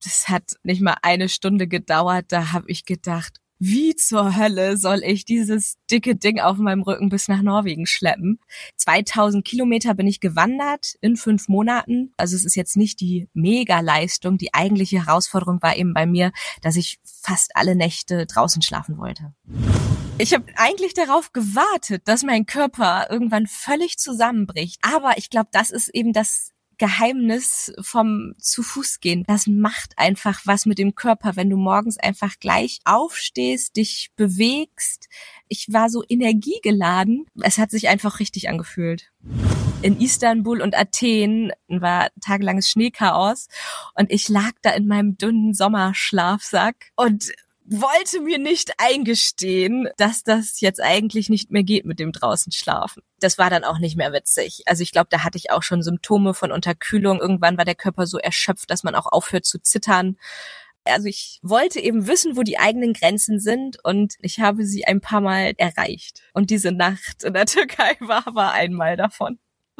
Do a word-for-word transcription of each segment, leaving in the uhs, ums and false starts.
das hat nicht mal eine Stunde gedauert, da habe ich gedacht, wie zur Hölle soll ich dieses dicke Ding auf meinem Rücken bis nach Norwegen schleppen? zweitausend Kilometer bin ich gewandert in fünf Monaten. Also es ist jetzt nicht die Mega-Leistung. Die eigentliche Herausforderung war eben bei mir, dass ich fast alle Nächte draußen schlafen wollte. Ich habe eigentlich darauf gewartet, dass mein Körper irgendwann völlig zusammenbricht. Aber ich glaube, das ist eben das Geheimnis vom zu Fuß gehen. Das macht einfach was mit dem Körper, wenn du morgens einfach gleich aufstehst, dich bewegst. Ich war so energiegeladen. Es hat sich einfach richtig angefühlt. In Istanbul und Athen war tagelanges Schneechaos und ich lag da in meinem dünnen Sommerschlafsack und wollte mir nicht eingestehen, dass das jetzt eigentlich nicht mehr geht mit dem draußen schlafen. Das war dann auch nicht mehr witzig. Also ich glaube, da hatte ich auch schon Symptome von Unterkühlung. Irgendwann war der Körper so erschöpft, dass man auch aufhört zu zittern. Also ich wollte eben wissen, wo die eigenen Grenzen sind und ich habe sie ein paar Mal erreicht. Und diese Nacht in der Türkei war aber einmal davon.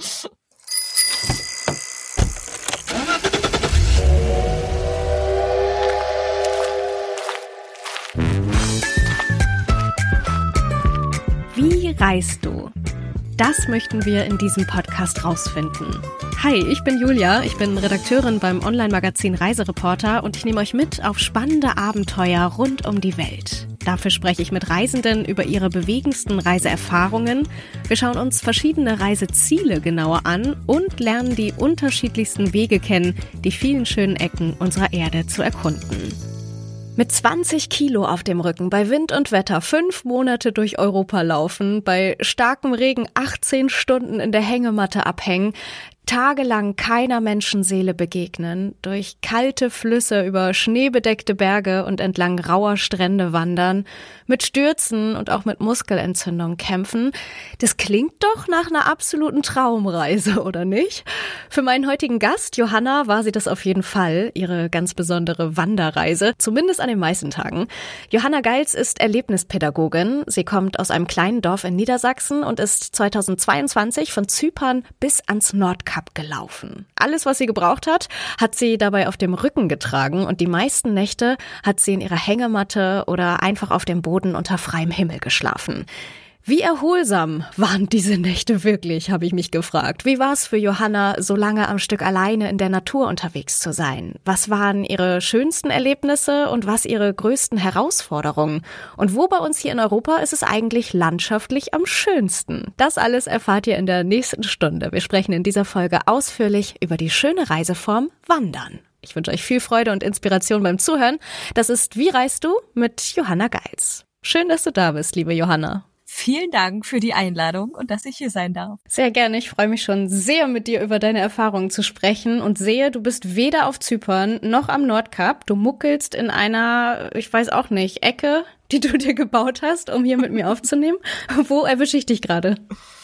Wie reist du? Das möchten wir in diesem Podcast rausfinden. Hi, ich bin Julia, ich bin Redakteurin beim Online-Magazin Reisereporter und ich nehme euch mit auf spannende Abenteuer rund um die Welt. Dafür spreche ich mit Reisenden über ihre bewegendsten Reiseerfahrungen. Wir schauen uns verschiedene Reiseziele genauer an und lernen die unterschiedlichsten Wege kennen, die vielen schönen Ecken unserer Erde zu erkunden. Mit zwanzig Kilo auf dem Rücken, bei Wind und Wetter fünf Monate durch Europa laufen, bei starkem Regen achtzehn Stunden in der Hängematte abhängen, tagelang keiner Menschenseele begegnen, durch kalte Flüsse über schneebedeckte Berge und entlang rauer Strände wandern, mit Stürzen und auch mit Muskelentzündung kämpfen. Das klingt doch nach einer absoluten Traumreise, oder nicht? Für meinen heutigen Gast, Johanna, war sie das auf jeden Fall, ihre ganz besondere Wanderreise, zumindest an den meisten Tagen. Johanna Geils ist Erlebnispädagogin. Sie kommt aus einem kleinen Dorf in Niedersachsen und ist zweitausendzweiundzwanzig von Zypern bis ans Nordkap gelaufen. Alles, was sie gebraucht hat, hat sie dabei auf dem Rücken getragen und die meisten Nächte hat sie in ihrer Hängematte oder einfach auf dem Boden unter freiem Himmel geschlafen. Wie erholsam waren diese Nächte wirklich, habe ich mich gefragt. Wie war es für Johanna, so lange am Stück alleine in der Natur unterwegs zu sein? Was waren ihre schönsten Erlebnisse und was ihre größten Herausforderungen? Und wo bei uns hier in Europa ist es eigentlich landschaftlich am schönsten? Das alles erfahrt ihr in der nächsten Stunde. Wir sprechen in dieser Folge ausführlich über die schöne Reiseform Wandern. Ich wünsche euch viel Freude und Inspiration beim Zuhören. Das ist Wie reist du? Mit Johanna Geils. Schön, dass du da bist, liebe Johanna. Vielen Dank für die Einladung und dass ich hier sein darf. Sehr gerne. Ich freue mich schon sehr, mit dir über deine Erfahrungen zu sprechen und sehe, du bist weder auf Zypern noch am Nordkap. Du muckelst in einer, ich weiß auch nicht, Ecke, die du dir gebaut hast, um hier mit mir aufzunehmen. Wo erwische ich dich gerade?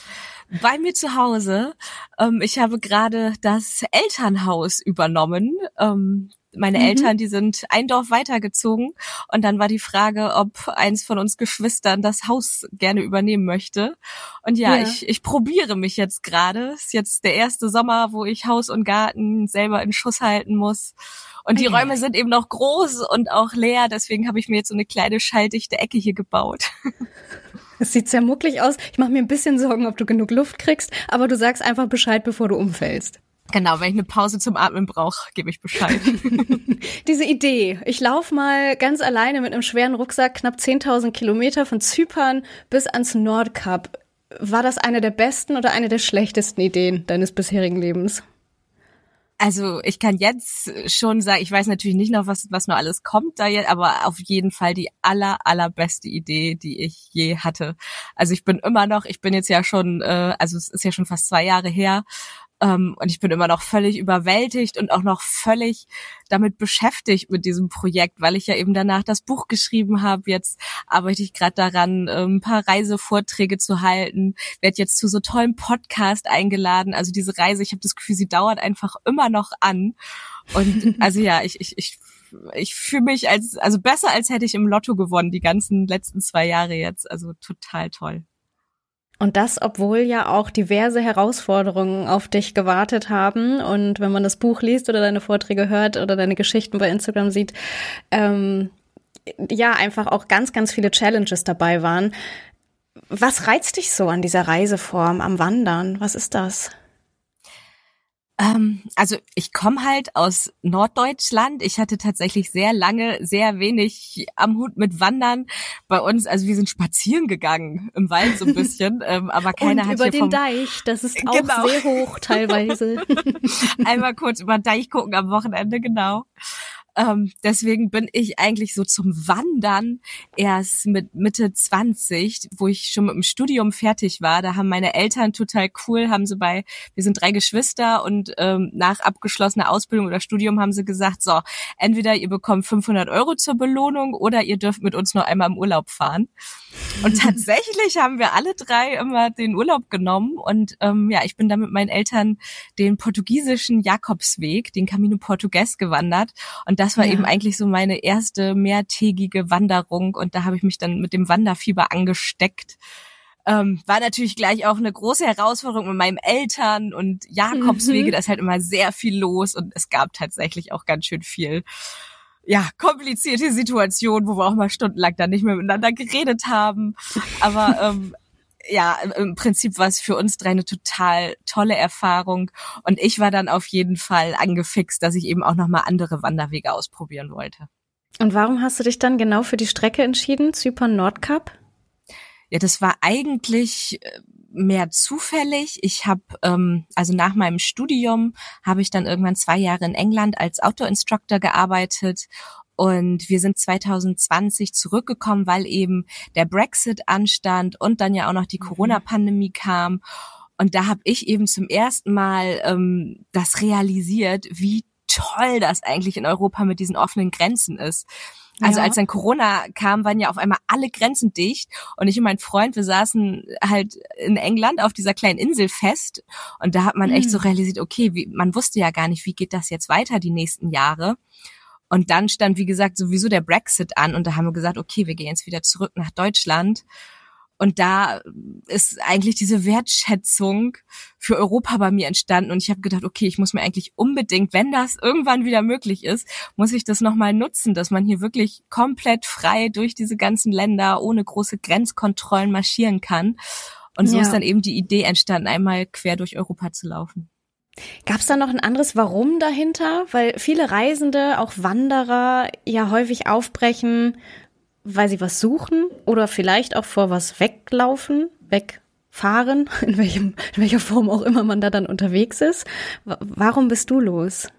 Bei mir zu Hause. Ähm, ich habe gerade das Elternhaus übernommen. Ähm, Meine mhm. Eltern, die sind ein Dorf weitergezogen und dann war die Frage, ob eins von uns Geschwistern das Haus gerne übernehmen möchte. Und ja, ja. ich ich probiere mich jetzt gerade. Ist jetzt der erste Sommer, wo ich Haus und Garten selber in Schuss halten muss. Und die okay. Räume sind eben noch groß und auch leer, deswegen habe ich mir jetzt so eine kleine schalldichte Ecke hier gebaut. Es sieht sehr mucklig aus. Ich mache mir ein bisschen Sorgen, ob du genug Luft kriegst, aber du sagst einfach Bescheid, bevor du umfällst. Genau, wenn ich eine Pause zum Atmen brauche, gebe ich Bescheid. Diese Idee, ich laufe mal ganz alleine mit einem schweren Rucksack knapp zehntausend Kilometer von Zypern bis ans Nordkap. War das eine der besten oder eine der schlechtesten Ideen deines bisherigen Lebens? Also ich kann jetzt schon sagen, ich weiß natürlich nicht noch, was was noch alles kommt da jetzt, aber auf jeden Fall die aller, allerbeste Idee, die ich je hatte. Also ich bin immer noch, ich bin jetzt ja schon, äh, also es ist ja schon fast zwei Jahre her, Um, und ich bin immer noch völlig überwältigt und auch noch völlig damit beschäftigt mit diesem Projekt, weil ich ja eben danach das Buch geschrieben habe. Jetzt arbeite ich gerade daran, ein paar Reisevorträge zu halten, werde jetzt zu so tollen Podcast eingeladen. Also diese Reise, ich habe das Gefühl, sie dauert einfach immer noch an. Und also ja, ich ich ich ich fühle mich als also besser, als hätte ich im Lotto gewonnen die ganzen letzten zwei Jahre jetzt. Also total toll. Und das, obwohl ja auch diverse Herausforderungen auf dich gewartet haben. Und wenn man das Buch liest oder deine Vorträge hört oder deine Geschichten bei Instagram sieht, ähm, ja, einfach auch ganz, ganz viele Challenges dabei waren. Was reizt dich so an dieser Reiseform, am Wandern? Was ist das? Ähm, also ich komme halt aus Norddeutschland. Ich hatte tatsächlich sehr lange sehr wenig am Hut mit Wandern. Bei uns, also wir sind spazieren gegangen im Wald so ein bisschen, ähm, aber keiner Und hat über hier den vom Deich, das ist auch genau. sehr hoch teilweise. Einmal kurz über den Deich gucken am Wochenende, genau. Ähm, deswegen bin ich eigentlich so zum Wandern erst mit Mitte zwanzig, wo ich schon mit dem Studium fertig war. Da haben meine Eltern total cool, haben sie bei, wir sind drei Geschwister und ähm, nach abgeschlossener Ausbildung oder Studium haben sie gesagt, so, entweder ihr bekommt fünfhundert Euro zur Belohnung oder ihr dürft mit uns nur einmal im Urlaub fahren. Und tatsächlich haben wir alle drei immer den Urlaub genommen und ähm, ja, ich bin dann mit meinen Eltern den portugiesischen Jakobsweg, den Camino Portugues gewandert und das war ja eben eigentlich so meine erste mehrtägige Wanderung und da habe ich mich dann mit dem Wanderfieber angesteckt. Ähm, war natürlich gleich auch eine große Herausforderung mit meinen Eltern und Jakobswege, mhm. da ist halt immer sehr viel los und es gab tatsächlich auch ganz schön viel ja, komplizierte Situation, wo wir auch mal stundenlang dann nicht mehr miteinander geredet haben. Aber ähm, ja, im Prinzip war es für uns drei eine total tolle Erfahrung. Und ich war dann auf jeden Fall angefixt, dass ich eben auch nochmal andere Wanderwege ausprobieren wollte. Und warum hast du dich dann genau für die Strecke entschieden, Zypern-Nordkap? Ja, das war eigentlich mehr zufällig. Ich habe, ähm, also nach meinem Studium habe ich dann irgendwann zwei Jahre in England als Outdoor-Instructor gearbeitet und wir sind zwanzig zwanzig zurückgekommen, weil eben der Brexit anstand und dann ja auch noch die Corona-Pandemie kam und da habe ich eben zum ersten Mal ähm, das realisiert, wie toll das eigentlich in Europa mit diesen offenen Grenzen ist. Also ja. Als dann Corona kam, waren ja auf einmal alle Grenzen dicht und ich und mein Freund, wir saßen halt in England auf dieser kleinen Insel fest und da hat man echt so realisiert, okay, wie, man wusste ja gar nicht, wie geht das jetzt weiter die nächsten Jahre. Und dann stand, wie gesagt, sowieso der Brexit an und da haben wir gesagt, okay, wir gehen jetzt wieder zurück nach Deutschland. Und da ist eigentlich diese Wertschätzung für Europa bei mir entstanden. Und ich habe gedacht, okay, ich muss mir eigentlich unbedingt, wenn das irgendwann wieder möglich ist, muss ich das nochmal nutzen, dass man hier wirklich komplett frei durch diese ganzen Länder ohne große Grenzkontrollen marschieren kann. Und so ja. ist dann eben die Idee entstanden, einmal quer durch Europa zu laufen. Gab es da noch ein anderes Warum dahinter? Weil viele Reisende, auch Wanderer, ja häufig aufbrechen, weil sie was suchen oder vielleicht auch vor was weglaufen, wegfahren, in welchem, in welcher Form auch immer man da dann unterwegs ist. Warum bist du los?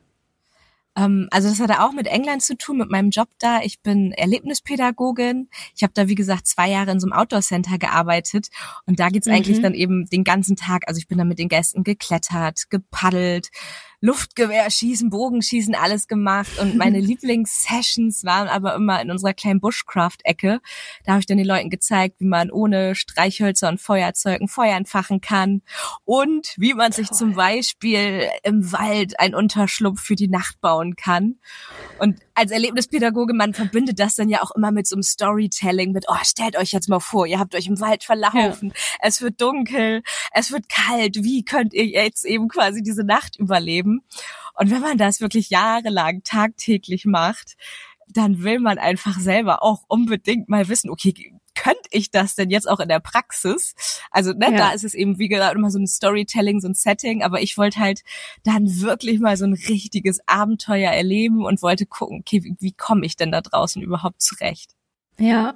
Ähm, also das hatte auch mit England zu tun, mit meinem Job da. Ich bin Erlebnispädagogin. Ich habe da, wie gesagt, zwei Jahre in so einem Outdoor-Center gearbeitet und da geht's mhm. eigentlich dann eben den ganzen Tag. Also ich bin da mit den Gästen geklettert, gepaddelt, Luftgewehr schießen, Bogenschießen, alles gemacht und meine Lieblingssessions waren aber immer in unserer kleinen Bushcraft-Ecke. Da habe ich dann den Leuten gezeigt, wie man ohne Streichhölzer und Feuerzeugen Feuer entfachen kann und wie man sich Toll. Zum Beispiel im Wald einen Unterschlupf für die Nacht bauen kann. Und als Erlebnispädagoge, man verbindet das dann ja auch immer mit so einem Storytelling, mit, oh, stellt euch jetzt mal vor, ihr habt euch im Wald verlaufen, ja. es wird dunkel, es wird kalt, wie könnt ihr jetzt eben quasi diese Nacht überleben? Und wenn man das wirklich jahrelang tagtäglich macht, dann will man einfach selber auch unbedingt mal wissen, okay, könnte ich das denn jetzt auch in der Praxis? Also ne, ja. da ist es eben, wie gesagt, immer so ein Storytelling, so ein Setting, aber ich wollte halt dann wirklich mal so ein richtiges Abenteuer erleben und wollte gucken, okay, wie, wie komme ich denn da draußen überhaupt zurecht? Ja,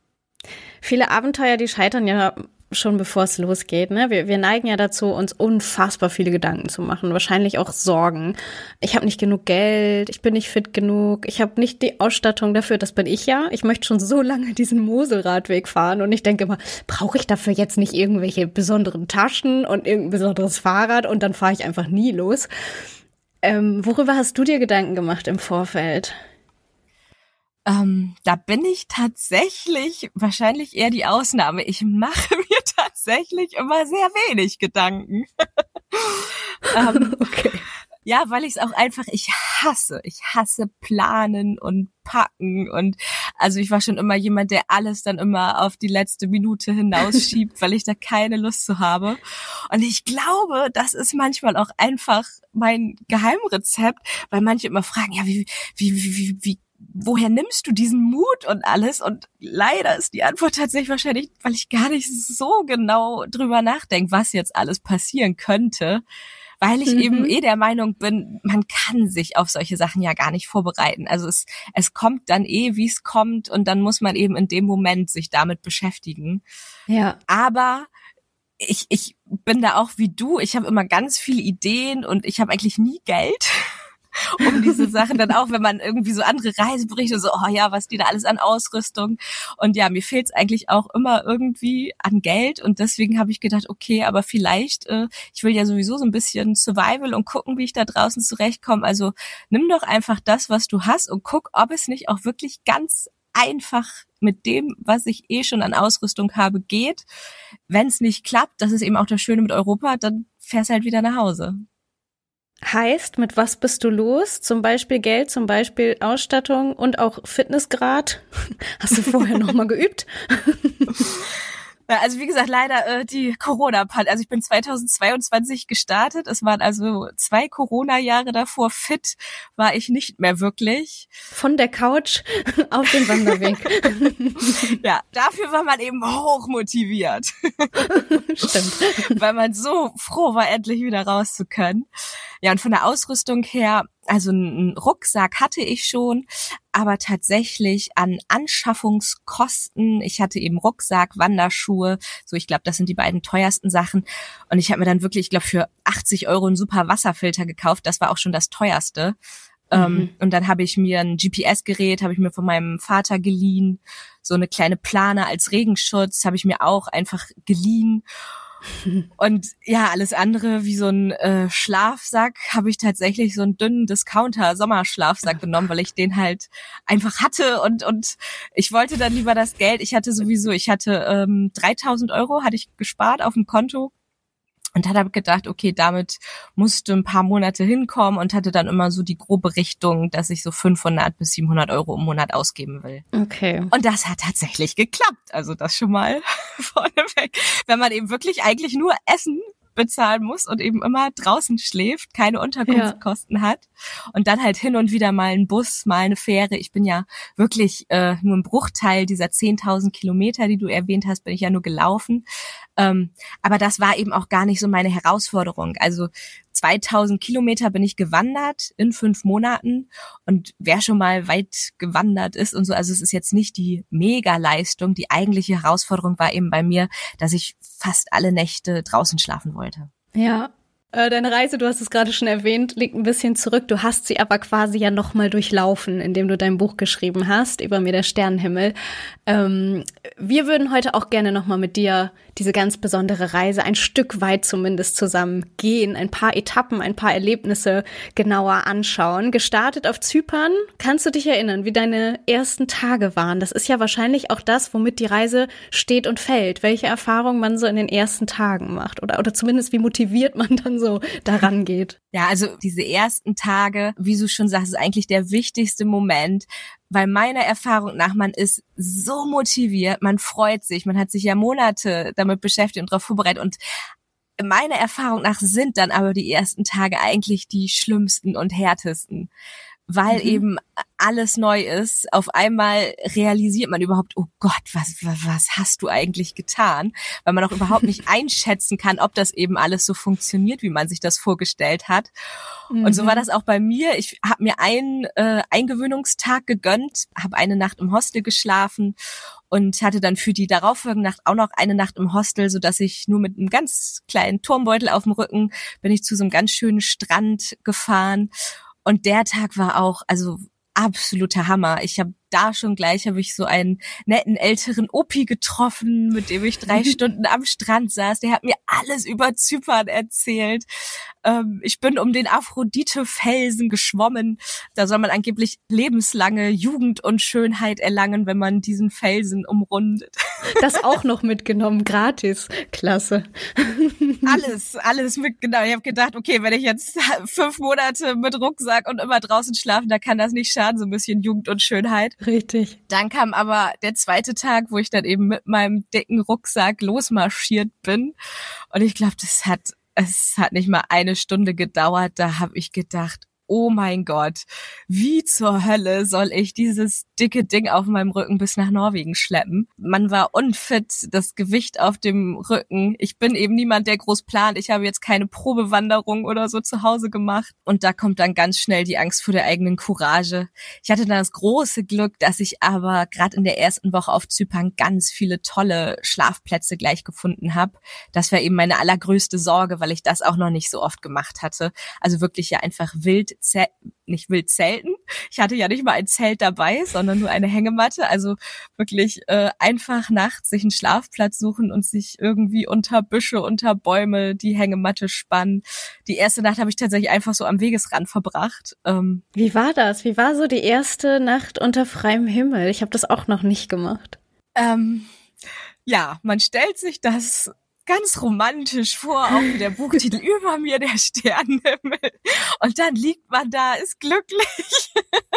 viele Abenteuer, die scheitern ja schon bevor es losgeht, ne? Wir, wir neigen ja dazu, uns unfassbar viele Gedanken zu machen, wahrscheinlich auch Sorgen. Ich habe nicht genug Geld, ich bin nicht fit genug, ich habe nicht die Ausstattung dafür, das bin ich ja. Ich möchte schon so lange diesen Moselradweg fahren und ich denke immer, brauche ich dafür jetzt nicht irgendwelche besonderen Taschen und irgendein besonderes Fahrrad und dann fahre ich einfach nie los. Ähm, worüber hast du dir Gedanken gemacht im Vorfeld? Ähm, da bin ich tatsächlich wahrscheinlich eher die Ausnahme. Ich mache mir tatsächlich immer sehr wenig Gedanken. ähm, okay. Ja, weil ich es auch einfach, ich hasse, ich hasse planen und packen und also ich war schon immer jemand, der alles dann immer auf die letzte Minute hinausschiebt, weil ich da keine Lust zu habe. Und ich glaube, das ist manchmal auch einfach mein Geheimrezept, weil manche immer fragen, ja, wie, wie, wie, wie, wie woher nimmst du diesen Mut und alles? Und leider ist die Antwort tatsächlich wahrscheinlich, weil ich gar nicht so genau drüber nachdenke, was jetzt alles passieren könnte. Weil ich mhm. eben eh der Meinung bin, man kann sich auf solche Sachen ja gar nicht vorbereiten. Also es, es kommt dann eh, wie es kommt und dann muss man eben in dem Moment sich damit beschäftigen. Ja. Aber ich, ich bin da auch wie du. Ich habe immer ganz viele Ideen und ich habe eigentlich nie Geld, um diese Sachen dann auch, wenn man irgendwie so andere Reiseberichte so, oh ja, was die da alles an Ausrüstung. Und ja, mir fehlt es eigentlich auch immer irgendwie an Geld und deswegen habe ich gedacht, okay, aber vielleicht, äh, ich will ja sowieso so ein bisschen Survival und gucken, wie ich da draußen zurechtkomme. Also nimm doch einfach das, was du hast und guck, ob es nicht auch wirklich ganz einfach mit dem, was ich eh schon an Ausrüstung habe, geht. Wenn es nicht klappt, das ist eben auch das Schöne mit Europa, dann fährst halt wieder nach Hause. Heißt, mit was bist du los? Zum Beispiel Geld, zum Beispiel Ausstattung und auch Fitnessgrad. Hast du vorher noch mal geübt? Ja, also wie gesagt, leider äh, die Corona-Pandemie. Also ich bin zweitausendzweiundzwanzig gestartet. Es waren also zwei Corona-Jahre davor. Fit war ich nicht mehr wirklich. Von der Couch auf den Wanderweg. Ja, dafür war man eben hoch motiviert. Stimmt. Weil man so froh war, endlich wieder raus zu können. Ja, und von der Ausrüstung her, also einen Rucksack hatte ich schon, aber tatsächlich an Anschaffungskosten, ich hatte eben Rucksack, Wanderschuhe, so ich glaube, das sind die beiden teuersten Sachen und ich habe mir dann wirklich, ich glaube, für achtzig Euro einen super Wasserfilter gekauft, das war auch schon das teuerste. Mhm. Um, und dann habe ich mir ein G P S-Gerät, habe ich mir von meinem Vater geliehen, so eine kleine Plane als Regenschutz habe ich mir auch einfach geliehen. Und ja, alles andere wie so ein äh, Schlafsack habe ich tatsächlich so einen dünnen Discounter-Sommerschlafsack genommen, weil ich den halt einfach hatte und und ich wollte dann lieber das Geld, ich hatte sowieso, ich hatte ähm, dreitausend Euro hatte ich gespart auf dem Konto und dann habe ich gedacht, okay, damit musste ein paar Monate hinkommen und hatte dann immer so die grobe Richtung, dass ich so fünfhundert bis siebenhundert Euro im Monat ausgeben will. Okay. Und das hat tatsächlich geklappt. Also das schon mal vorneweg. Wenn man eben wirklich eigentlich nur Essen bezahlen muss und eben immer draußen schläft, keine Unterkunftskosten ja. hat und dann halt hin und wieder mal ein Bus, mal eine Fähre. Ich bin ja wirklich äh, nur ein Bruchteil dieser zehntausend Kilometer, die du erwähnt hast, bin ich ja nur gelaufen. Ähm, aber das war eben auch gar nicht so meine Herausforderung. Also zweitausend Kilometer bin ich gewandert in fünf Monaten und wer schon mal weit gewandert ist und so, also es ist jetzt nicht die Mega-Leistung. Die eigentliche Herausforderung war eben bei mir, dass ich fast alle Nächte draußen schlafen wollte. Ja. Deine Reise, du hast es gerade schon erwähnt, liegt ein bisschen zurück. Du hast sie aber quasi ja nochmal durchlaufen, indem du dein Buch geschrieben hast, Über mir der Sternenhimmel. Ähm, wir würden heute auch gerne nochmal mit dir diese ganz besondere Reise ein Stück weit zumindest zusammen gehen, ein paar Etappen, ein paar Erlebnisse genauer anschauen. Gestartet auf Zypern, kannst du dich erinnern, wie deine ersten Tage waren? Das ist ja wahrscheinlich auch das, womit die Reise steht und fällt. Welche Erfahrungen man so in den ersten Tagen macht oder, oder zumindest wie motiviert man dann so daran geht. Ja, also diese ersten Tage, wie du schon sagst, ist eigentlich der wichtigste Moment, weil meiner Erfahrung nach, man ist so motiviert, man freut sich, man hat sich ja Monate damit beschäftigt und darauf vorbereitet und meiner Erfahrung nach sind dann aber die ersten Tage eigentlich die schlimmsten und härtesten, weil mhm. eben alles neu ist. Auf einmal realisiert man überhaupt, oh Gott, was, was, was hast du eigentlich getan? Weil man auch überhaupt nicht einschätzen kann, ob das eben alles so funktioniert, wie man sich das vorgestellt hat. Mhm. Und so war das auch bei mir. Ich habe mir einen äh, Eingewöhnungstag gegönnt, habe eine Nacht im Hostel geschlafen und hatte dann für die darauffolgende Nacht auch noch eine Nacht im Hostel, so dass ich nur mit einem ganz kleinen Turmbeutel auf dem Rücken bin ich zu so einem ganz schönen Strand gefahren. Und der Tag war auch, also absoluter Hammer. Ich habe da schon gleich habe ich so einen netten älteren Opi getroffen, mit dem ich drei Stunden am Strand saß. Der hat mir alles über Zypern erzählt. Ähm, ich bin um den Aphrodite-Felsen geschwommen. Da soll man angeblich lebenslange Jugend und Schönheit erlangen, wenn man diesen Felsen umrundet. Das auch noch mitgenommen, gratis. Klasse. Alles, alles mitgenommen. Ich habe gedacht, okay, wenn ich jetzt fünf Monate mit Rucksack und immer draußen schlafen, da kann das nicht schaden, so ein bisschen Jugend und Schönheit. Richtig. Dann kam aber der zweite Tag, wo ich dann eben mit meinem dicken Rucksack losmarschiert bin. Und ich glaube, das hat, es hat nicht mal eine Stunde gedauert. Da habe ich gedacht, oh mein Gott, wie zur Hölle soll ich dieses dicke Ding auf meinem Rücken bis nach Norwegen schleppen? Man war unfit, das Gewicht auf dem Rücken. Ich bin eben niemand, der groß plant. Ich habe jetzt keine Probewanderung oder so zu Hause gemacht. Und da kommt dann ganz schnell die Angst vor der eigenen Courage. Ich hatte dann das große Glück, dass ich aber gerade in der ersten Woche auf Zypern ganz viele tolle Schlafplätze gleich gefunden habe. Das war eben meine allergrößte Sorge, weil ich das auch noch nicht so oft gemacht hatte. Also wirklich ja einfach wild Zelt, nicht wild zelten. Ich hatte ja nicht mal ein Zelt dabei, sondern nur eine Hängematte. Also wirklich äh, einfach nachts sich einen Schlafplatz suchen und sich irgendwie unter Büsche, unter Bäume die Hängematte spannen. Die erste Nacht habe ich tatsächlich einfach so am Wegesrand verbracht. Ähm, Wie war das? Wie war so die erste Nacht unter freiem Himmel? Ich habe das auch noch nicht gemacht. Ähm, ja, man stellt sich das ganz romantisch vor, auch wie der Buchtitel über mir, der Sternenhimmel. Und dann liegt man da, ist glücklich.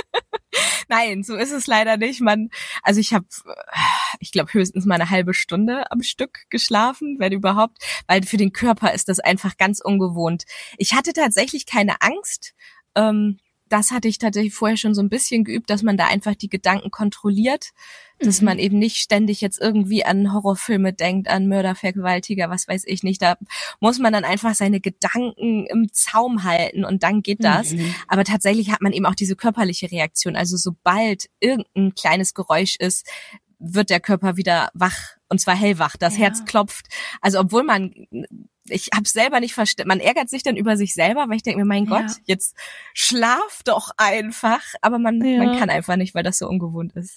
Nein, so ist es leider nicht. Man, also ich habe, ich glaube, höchstens mal eine halbe Stunde am Stück geschlafen, wenn überhaupt, weil für den Körper ist das einfach ganz ungewohnt. Ich hatte tatsächlich keine Angst. Ähm, das hatte ich tatsächlich vorher schon so ein bisschen geübt, dass man da einfach die Gedanken kontrolliert, dass mhm. man eben nicht ständig jetzt irgendwie an Horrorfilme denkt, an Mörder, Vergewaltiger, was weiß ich nicht. Da muss man dann einfach seine Gedanken im Zaum halten und dann geht das. Mhm. Aber tatsächlich hat man eben auch diese körperliche Reaktion. Also sobald irgendein kleines Geräusch ist, wird der Körper wieder wach, und zwar hellwach. Das ja. Herz klopft. Also obwohl man, ich habe es selber nicht verstanden, man ärgert sich dann über sich selber, weil ich denke mir, mein ja. Gott, jetzt schlaf doch einfach. Aber man, ja. man kann einfach nicht, weil das so ungewohnt ist.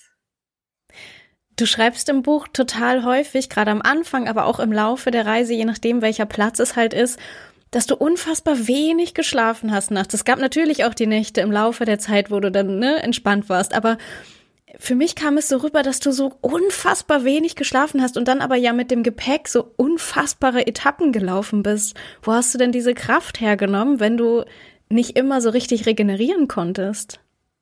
Du schreibst im Buch total häufig, gerade am Anfang, aber auch im Laufe der Reise, je nachdem, welcher Platz es halt ist, dass du unfassbar wenig geschlafen hast nachts. Es gab natürlich auch die Nächte im Laufe der Zeit, wo du dann ne, entspannt warst, aber für mich kam es so rüber, dass du so unfassbar wenig geschlafen hast und dann aber ja mit dem Gepäck so unfassbare Etappen gelaufen bist. Wo hast du denn diese Kraft hergenommen, wenn du nicht immer so richtig regenerieren konntest?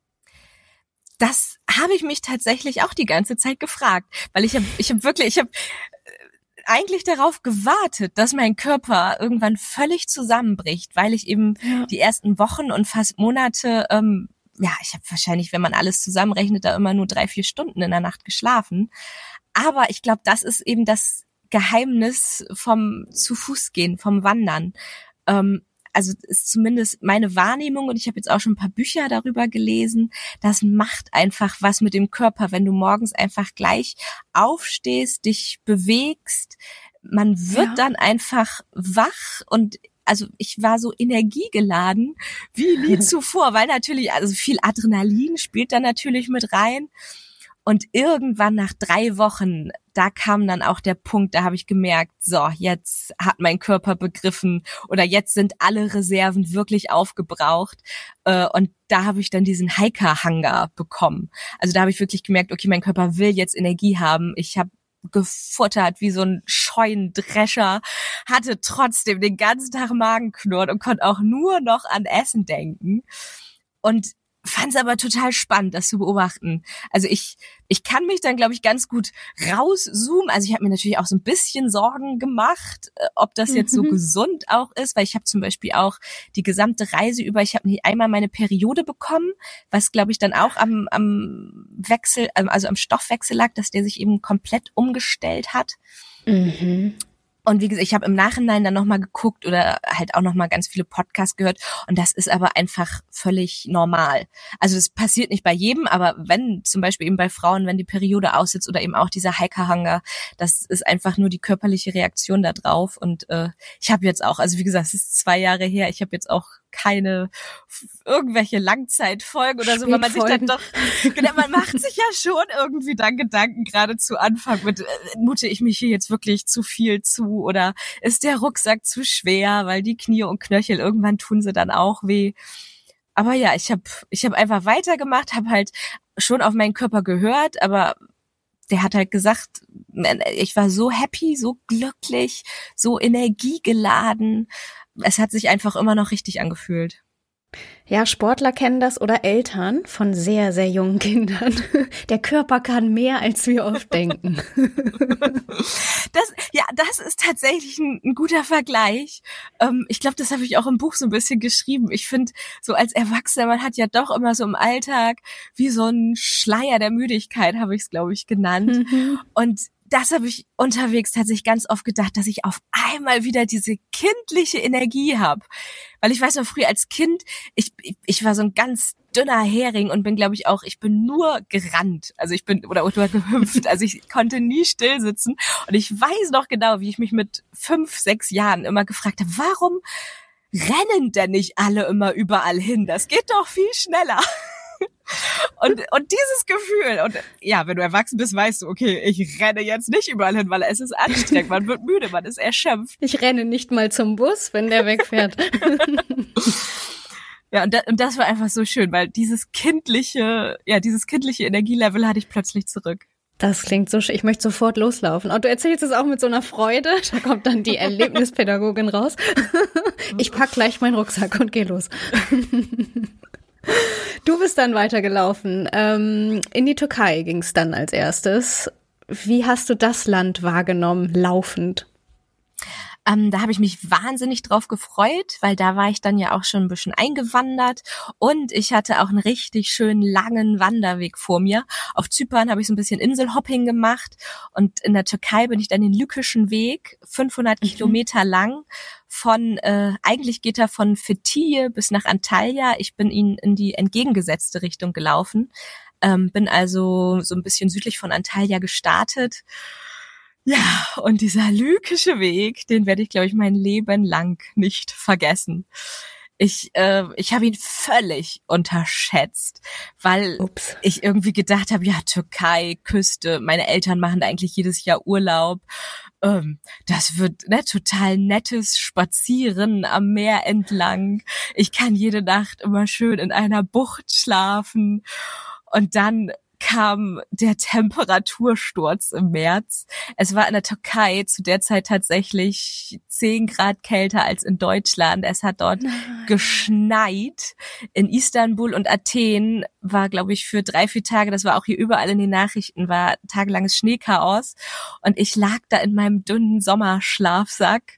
Das habe ich mich tatsächlich auch die ganze Zeit gefragt, weil ich habe ich habe wirklich, ich habe eigentlich darauf gewartet, dass mein Körper irgendwann völlig zusammenbricht, weil ich eben ja. die ersten Wochen und fast Monate ähm, ja, ich habe wahrscheinlich, wenn man alles zusammenrechnet, da immer nur drei, vier Stunden in der Nacht geschlafen. Aber ich glaube, das ist eben das Geheimnis vom Zu-Fuß-Gehen, vom Wandern. Ähm, also ist zumindest meine Wahrnehmung, und ich habe jetzt auch schon ein paar Bücher darüber gelesen, das macht einfach was mit dem Körper, wenn du morgens einfach gleich aufstehst, dich bewegst. Man wird ja. dann einfach wach und also ich war so energiegeladen wie nie zuvor, weil natürlich, also viel Adrenalin spielt da natürlich mit rein. Und irgendwann nach drei Wochen, da kam dann auch der Punkt, da habe ich gemerkt, so, jetzt hat mein Körper begriffen oder jetzt sind alle Reserven wirklich aufgebraucht. Und da habe ich dann diesen Hiker-Hunger bekommen. Also da habe ich wirklich gemerkt, okay, mein Körper will jetzt Energie haben. Ich habe gefuttert wie so ein Scheunendrescher, hatte trotzdem den ganzen Tag Magenknurren und konnte auch nur noch an Essen denken und fand es aber total spannend, das zu beobachten. Also ich ich kann mich dann, glaube ich, ganz gut rauszoomen. Also ich habe mir natürlich auch so ein bisschen Sorgen gemacht, ob das jetzt mhm. so gesund auch ist, weil ich habe zum Beispiel auch die gesamte Reise über, ich habe nie einmal meine Periode bekommen, was, glaube ich, dann auch am am Wechsel, also am Stoffwechsel lag, dass der sich eben komplett umgestellt hat. Mhm. Und wie gesagt, ich habe im Nachhinein dann nochmal geguckt oder halt auch nochmal ganz viele Podcasts gehört und das ist aber einfach völlig normal. Also das passiert nicht bei jedem, aber wenn zum Beispiel eben bei Frauen, wenn die Periode aussitzt oder eben auch dieser Hiker-Hunger, das ist einfach nur die körperliche Reaktion da drauf und äh, ich habe jetzt auch, also wie gesagt, es ist zwei Jahre her, ich habe jetzt auch keine irgendwelche Langzeitfolgen oder so, weil man sich dann doch, genau, man macht sich ja schon irgendwie dann Gedanken, gerade zu Anfang mit, äh, mute ich mich hier jetzt wirklich zu viel zu oder ist der Rucksack zu schwer, weil die Knie und Knöchel, irgendwann tun sie dann auch weh. Aber ja, ich habe ich hab einfach weitergemacht, habe halt schon auf meinen Körper gehört, aber der hat halt gesagt, ich war so happy, so glücklich, so energiegeladen. Es hat sich einfach immer noch richtig angefühlt. Ja, Sportler kennen das oder Eltern von sehr, sehr jungen Kindern. Der Körper kann mehr, als wir oft denken. Das, ja, das ist tatsächlich ein, ein guter Vergleich. Ähm, ich glaube, das habe ich auch im Buch so ein bisschen geschrieben. Ich finde, so als Erwachsener, man hat ja doch immer so im Alltag wie so ein Schleier der Müdigkeit, habe ich es, glaube ich, genannt. Mhm. Und das habe ich unterwegs tatsächlich ganz oft gedacht, dass ich auf einmal wieder diese kindliche Energie habe. Weil ich weiß noch, früher als Kind, ich, ich, ich war so ein ganz dünner Hering und bin, glaube ich, auch, ich bin nur gerannt. Also ich bin, oder, oder gehüpft. Also ich konnte nie still sitzen. Und ich weiß noch genau, wie ich mich mit fünf, sechs Jahren immer gefragt habe, warum rennen denn nicht alle immer überall hin? Das geht doch viel schneller. Und, und dieses Gefühl, und ja, wenn du erwachsen bist, weißt du, okay, ich renne jetzt nicht überall hin, weil es ist anstrengend, man wird müde, man ist erschöpft. Ich renne nicht mal zum Bus, wenn der wegfährt. Ja, und, da, und das war einfach so schön, weil dieses kindliche, ja, dieses kindliche Energielevel hatte ich plötzlich zurück. Das klingt so schön. Ich möchte sofort loslaufen. Und du erzählst es auch mit so einer Freude. Da kommt dann die Erlebnispädagogin raus. Ich pack gleich meinen Rucksack und geh los. Du bist dann weitergelaufen. Ähm, in die Türkei ging es dann als erstes. Wie hast du das Land wahrgenommen, laufend? Ähm, da habe ich mich wahnsinnig drauf gefreut, weil da war ich dann ja auch schon ein bisschen eingewandert und ich hatte auch einen richtig schönen langen Wanderweg vor mir. Auf Zypern habe ich so ein bisschen Inselhopping gemacht und in der Türkei bin ich dann den Lykischen Weg, fünfhundert mhm. Kilometer lang. Von, äh, eigentlich geht er von Fethiye bis nach Antalya. Ich bin ihn in die entgegengesetzte Richtung gelaufen, ähm, bin also so ein bisschen südlich von Antalya gestartet. Ja, und dieser Lykische Weg, den werde ich, glaube ich, mein Leben lang nicht vergessen. Ich, äh, ich habe ihn völlig unterschätzt, weil Ups. ich irgendwie gedacht habe, ja, Türkei, Küste, meine Eltern machen da eigentlich jedes Jahr Urlaub. Ähm, das wird ne, total nettes Spazieren am Meer entlang. Ich kann jede Nacht immer schön in einer Bucht schlafen. Und dann kam der Temperatursturz im März. Es war in der Türkei zu der Zeit tatsächlich zehn Grad kälter als in Deutschland. Es hat dort Nein. geschneit. In Istanbul und Athen war, glaube ich, für drei, vier Tage, das war auch hier überall in den Nachrichten, war tagelanges Schneechaos. Und ich lag da in meinem dünnen Sommerschlafsack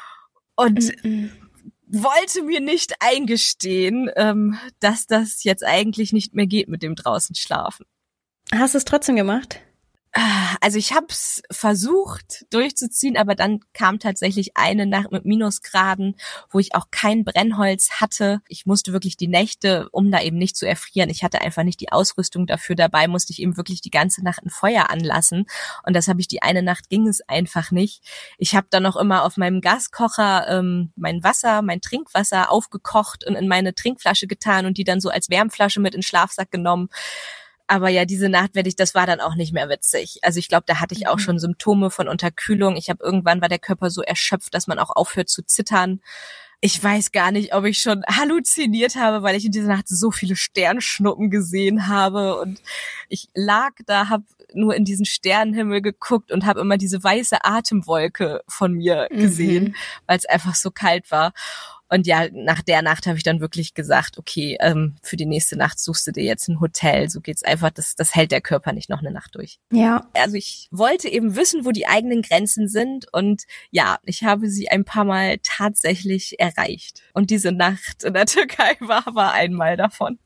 und Mm-mm. wollte mir nicht eingestehen, ähm, dass das jetzt eigentlich nicht mehr geht mit dem draußen schlafen. Hast du es trotzdem gemacht? Also ich habe es versucht durchzuziehen, aber dann kam tatsächlich eine Nacht mit Minusgraden, wo ich auch kein Brennholz hatte. Ich musste wirklich die Nächte, um da eben nicht zu erfrieren, ich hatte einfach nicht die Ausrüstung dafür dabei, musste ich eben wirklich die ganze Nacht ein Feuer anlassen. Und das habe ich die eine Nacht, ging es einfach nicht. Ich habe dann noch immer auf meinem Gaskocher ähm, mein Wasser, mein Trinkwasser aufgekocht und in meine Trinkflasche getan und die dann so als Wärmflasche mit in den Schlafsack genommen. Aber ja, diese Nacht werde ich, das war dann auch nicht mehr witzig. Also ich glaube, da hatte ich auch schon Symptome von Unterkühlung. Ich habe irgendwann war der Körper so erschöpft, dass man auch aufhört zu zittern. Ich weiß gar nicht, ob ich schon halluziniert habe, weil ich in dieser Nacht so viele Sternschnuppen gesehen habe und ich lag da, habe nur in diesen Sternenhimmel geguckt und habe immer diese weiße Atemwolke von mir gesehen, mhm. weil es einfach so kalt war. Und ja, nach der Nacht habe ich dann wirklich gesagt, okay, ähm, für die nächste Nacht suchst du dir jetzt ein Hotel. So geht's einfach, das, das hält der Körper nicht noch eine Nacht durch. Ja. Also ich wollte eben wissen, wo die eigenen Grenzen sind. Und ja, ich habe sie ein paar Mal tatsächlich erreicht. Und diese Nacht in der Türkei war aber einmal davon.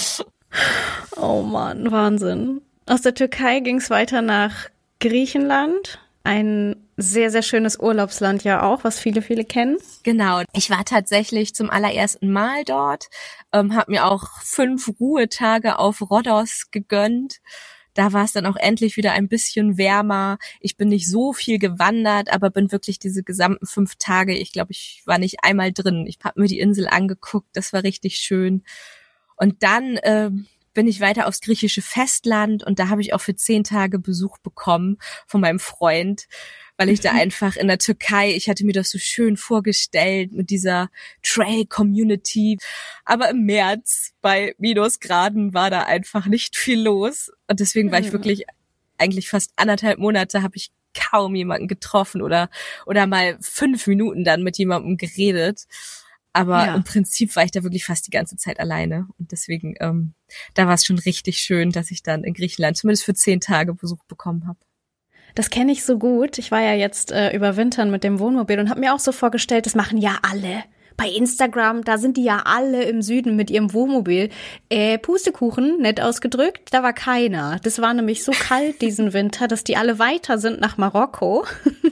Oh Mann, Wahnsinn. Aus der Türkei ging's weiter nach Griechenland. Ein sehr, sehr schönes Urlaubsland ja auch, was viele, viele kennen. Genau. Ich war tatsächlich zum allerersten Mal dort, ähm, habe mir auch fünf Ruhetage auf Rhodos gegönnt. Da war es dann auch endlich wieder ein bisschen wärmer. Ich bin nicht so viel gewandert, aber bin wirklich diese gesamten fünf Tage, ich glaube, ich war nicht einmal drin. Ich habe mir die Insel angeguckt, das war richtig schön. Und dann äh, bin ich weiter aufs griechische Festland und da habe ich auch für zehn Tage Besuch bekommen von meinem Freund, weil ich da einfach in der Türkei, ich hatte mir das so schön vorgestellt mit dieser Trail-Community, aber im März bei Minusgraden war da einfach nicht viel los und deswegen war ich wirklich eigentlich fast anderthalb Monate, habe ich kaum jemanden getroffen oder oder mal fünf Minuten dann mit jemandem geredet, aber ja. Im Prinzip war ich da wirklich fast die ganze Zeit alleine und deswegen, ähm, da war es schon richtig schön, dass ich dann in Griechenland zumindest für zehn Tage Besuch bekommen habe. Das kenne ich so gut. Ich war ja jetzt äh, überwintern mit dem Wohnmobil und habe mir auch so vorgestellt, das machen ja alle. Bei Instagram, da sind die ja alle im Süden mit ihrem Wohnmobil. Äh, Pustekuchen, nett ausgedrückt, da war keiner. Das war nämlich so kalt diesen Winter, dass die alle weiter sind nach Marokko.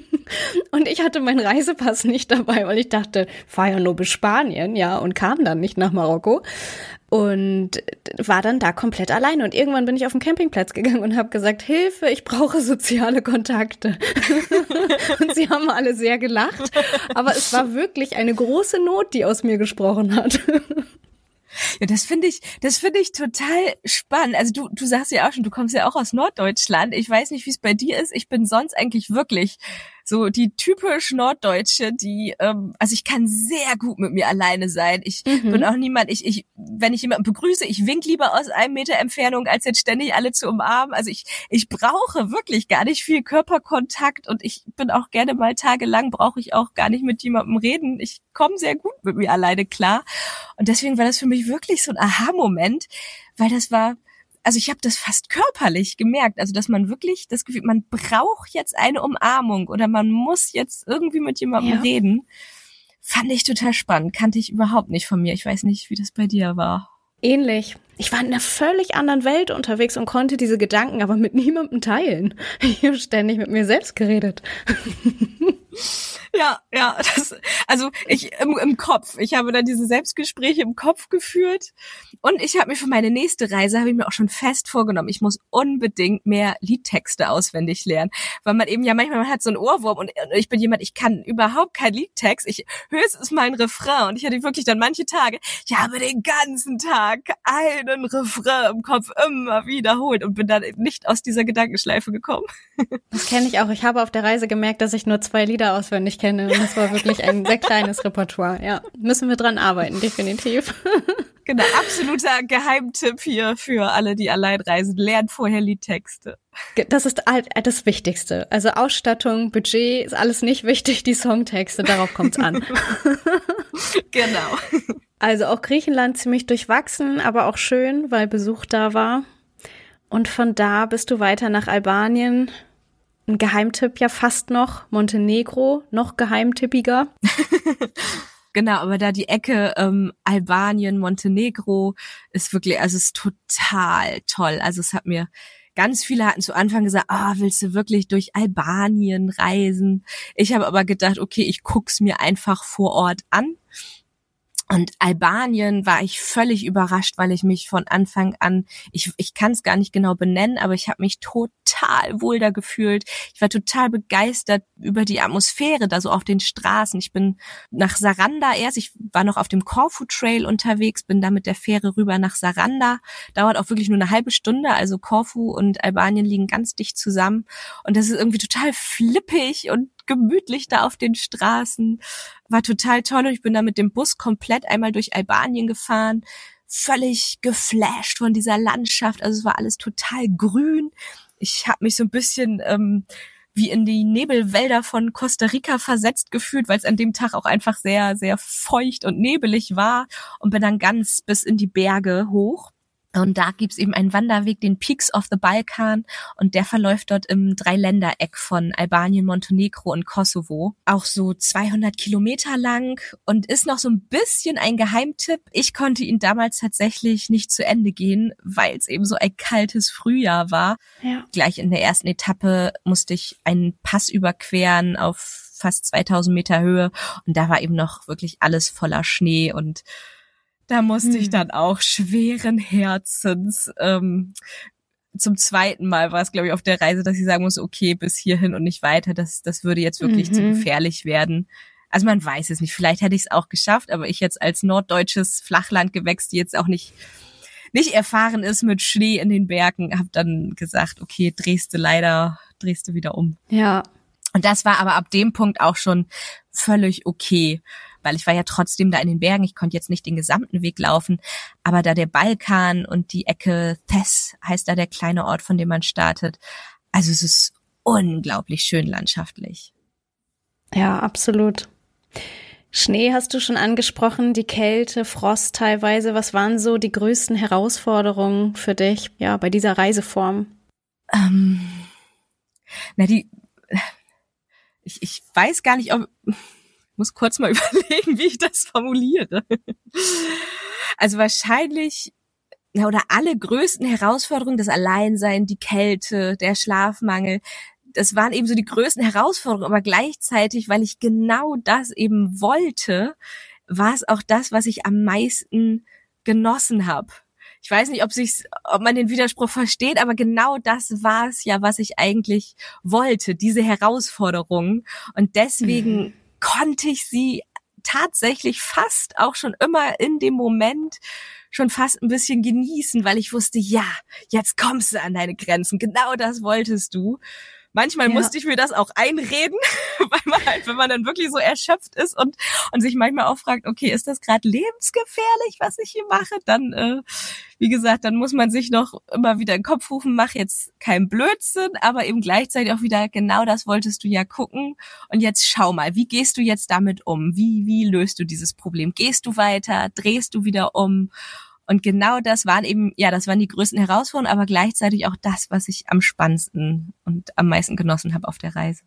Und ich hatte meinen Reisepass nicht dabei, weil ich dachte, fahr ja nur bis Spanien, ja, und kam dann nicht nach Marokko. Und war dann da komplett alleine. Und irgendwann bin ich auf den Campingplatz gegangen und habe gesagt, Hilfe, ich brauche soziale Kontakte. Und sie haben alle sehr gelacht. Aber es war wirklich eine große Not, die aus mir gesprochen hat. Ja, das finde ich, das finde ich total spannend. Also du, du sagst ja auch schon, du kommst ja auch aus Norddeutschland. Ich weiß nicht, wie es bei dir ist. Ich bin sonst eigentlich wirklich so die typisch Norddeutsche, die, ähm, also ich kann sehr gut mit mir alleine sein. Ich mhm. bin auch niemand, ich, ich, wenn ich jemanden begrüße, ich wink lieber aus einem Meter Entfernung, als jetzt ständig alle zu umarmen. Also ich, ich brauche wirklich gar nicht viel Körperkontakt und ich bin auch gerne mal tagelang, brauche ich auch gar nicht mit jemandem reden. Ich komme sehr gut mit mir alleine klar. Und deswegen war das für mich wirklich so ein Aha-Moment, weil das war, also ich habe das fast körperlich gemerkt, also dass man wirklich das Gefühl, man braucht jetzt eine Umarmung oder man muss jetzt irgendwie mit jemandem ja. reden. Fand ich total spannend, kannte ich überhaupt nicht von mir. Ich weiß nicht, wie das bei dir war. Ähnlich. Ich war in einer völlig anderen Welt unterwegs und konnte diese Gedanken aber mit niemandem teilen. Ich habe ständig mit mir selbst geredet. Ja, ja, das, also ich im, im Kopf. Ich habe dann diese Selbstgespräche im Kopf geführt und ich habe mir für meine nächste Reise, habe ich mir auch schon fest vorgenommen, ich muss unbedingt mehr Liedtexte auswendig lernen, weil man eben ja manchmal man hat so einen Ohrwurm und ich bin jemand, ich kann überhaupt keinen Liedtext, ich höchstens mal ein Refrain und ich hatte wirklich dann manche Tage, ich habe den ganzen Tag einen Refrain im Kopf immer wiederholt und bin dann nicht aus dieser Gedankenschleife gekommen. Das kenne ich auch. Ich habe auf der Reise gemerkt, dass ich nur zwei Lieder auswendig kenne und das war wirklich ein sehr kleines Repertoire. Ja, müssen wir dran arbeiten, definitiv. Genau, absoluter Geheimtipp hier für alle, die allein reisen. Lernt vorher Liedtexte. Das ist das Wichtigste. Also Ausstattung, Budget ist alles nicht wichtig, die Songtexte, darauf kommt's an. Genau. Also auch Griechenland ziemlich durchwachsen, aber auch schön, weil Besuch da war. Und von da bist du weiter nach Albanien. Ein Geheimtipp ja fast noch. Montenegro, noch geheimtippiger. Genau, aber da die Ecke ähm, Albanien, Montenegro ist wirklich, also es ist total toll. Also es hat mir, ganz viele hatten zu Anfang gesagt, ah, oh, willst du wirklich durch Albanien reisen? Ich habe aber gedacht, okay, ich guck's mir einfach vor Ort an. Und Albanien war ich völlig überrascht, weil ich mich von Anfang an, ich ich kann es gar nicht genau benennen, aber ich habe mich total wohl da gefühlt. Ich war total begeistert über die Atmosphäre da so auf den Straßen. Ich bin nach Saranda erst, ich war noch auf dem Korfu Trail unterwegs, bin da mit der Fähre rüber nach Saranda. Dauert auch wirklich nur eine halbe Stunde, also Korfu und Albanien liegen ganz dicht zusammen. Und das ist irgendwie total flippig und gemütlich da auf den Straßen. War total toll und ich bin da mit dem Bus komplett einmal durch Albanien gefahren. Völlig geflasht von dieser Landschaft. Also es war alles total grün. Ich habe mich so ein bisschen ähm, wie in die Nebelwälder von Costa Rica versetzt gefühlt, weil es an dem Tag auch einfach sehr, sehr feucht und nebelig war und bin dann ganz bis in die Berge hoch. Und da gibt's eben einen Wanderweg, den Peaks of the Balkan, und der verläuft dort im Dreiländereck von Albanien, Montenegro und Kosovo. Auch so zweihundert Kilometer lang und ist noch so ein bisschen ein Geheimtipp. Ich konnte ihn damals tatsächlich nicht zu Ende gehen, weil es eben so ein kaltes Frühjahr war. Ja. Gleich in der ersten Etappe musste ich einen Pass überqueren auf fast zweitausend Meter Höhe und da war eben noch wirklich alles voller Schnee und da musste hm. ich dann auch schweren Herzens ähm, zum zweiten Mal war es, glaube ich, auf der Reise, dass ich sagen muss, okay, bis hierhin und nicht weiter, das, das würde jetzt wirklich mhm. zu gefährlich werden. Also man weiß es nicht, vielleicht hätte ich es auch geschafft, aber ich jetzt als norddeutsches Flachlandgewächs, die jetzt auch nicht nicht erfahren ist mit Schnee in den Bergen, habe dann gesagt, okay, drehst du leider, drehst du wieder um. Ja. Und das war aber ab dem Punkt auch schon völlig okay, weil ich war ja trotzdem da in den Bergen, ich konnte jetzt nicht den gesamten Weg laufen, aber da der Balkan und die Ecke Thess heißt da der kleine Ort, von dem man startet, also es ist unglaublich schön landschaftlich. Ja, absolut. Schnee hast du schon angesprochen, die Kälte, Frost teilweise. Was waren so die größten Herausforderungen für dich, ja, bei dieser Reiseform? Ähm, na, die, ich, ich weiß gar nicht, ob, ich muss kurz mal überlegen, wie ich das formuliere. Also wahrscheinlich, ja, oder alle größten Herausforderungen, das Alleinsein, die Kälte, der Schlafmangel, das waren eben so die größten Herausforderungen, aber gleichzeitig, weil ich genau das eben wollte, war es auch das, was ich am meisten genossen habe. Ich weiß nicht, ob sich's, ob man den Widerspruch versteht, aber genau das war es ja, was ich eigentlich wollte, diese Herausforderungen. Und deswegen mhm. konnte ich sie tatsächlich fast auch schon immer in dem Moment schon fast ein bisschen genießen, weil ich wusste, ja, jetzt kommst du an deine Grenzen. Genau das wolltest du. Manchmal ja. musste ich mir das auch einreden, weil man halt, wenn man dann wirklich so erschöpft ist und und sich manchmal auch fragt, okay, ist das gerade lebensgefährlich, was ich hier mache? Dann, äh, wie gesagt, dann muss man sich noch immer wieder in den Kopf rufen, mach jetzt keinen Blödsinn, aber eben gleichzeitig auch wieder, genau das wolltest du ja gucken. Und jetzt schau mal, wie gehst du jetzt damit um? Wie wie löst du dieses Problem? Gehst du weiter? Drehst du wieder um? Und genau das waren eben, ja, das waren die größten Herausforderungen, aber gleichzeitig auch das, was ich am spannendsten und am meisten genossen habe auf der Reise.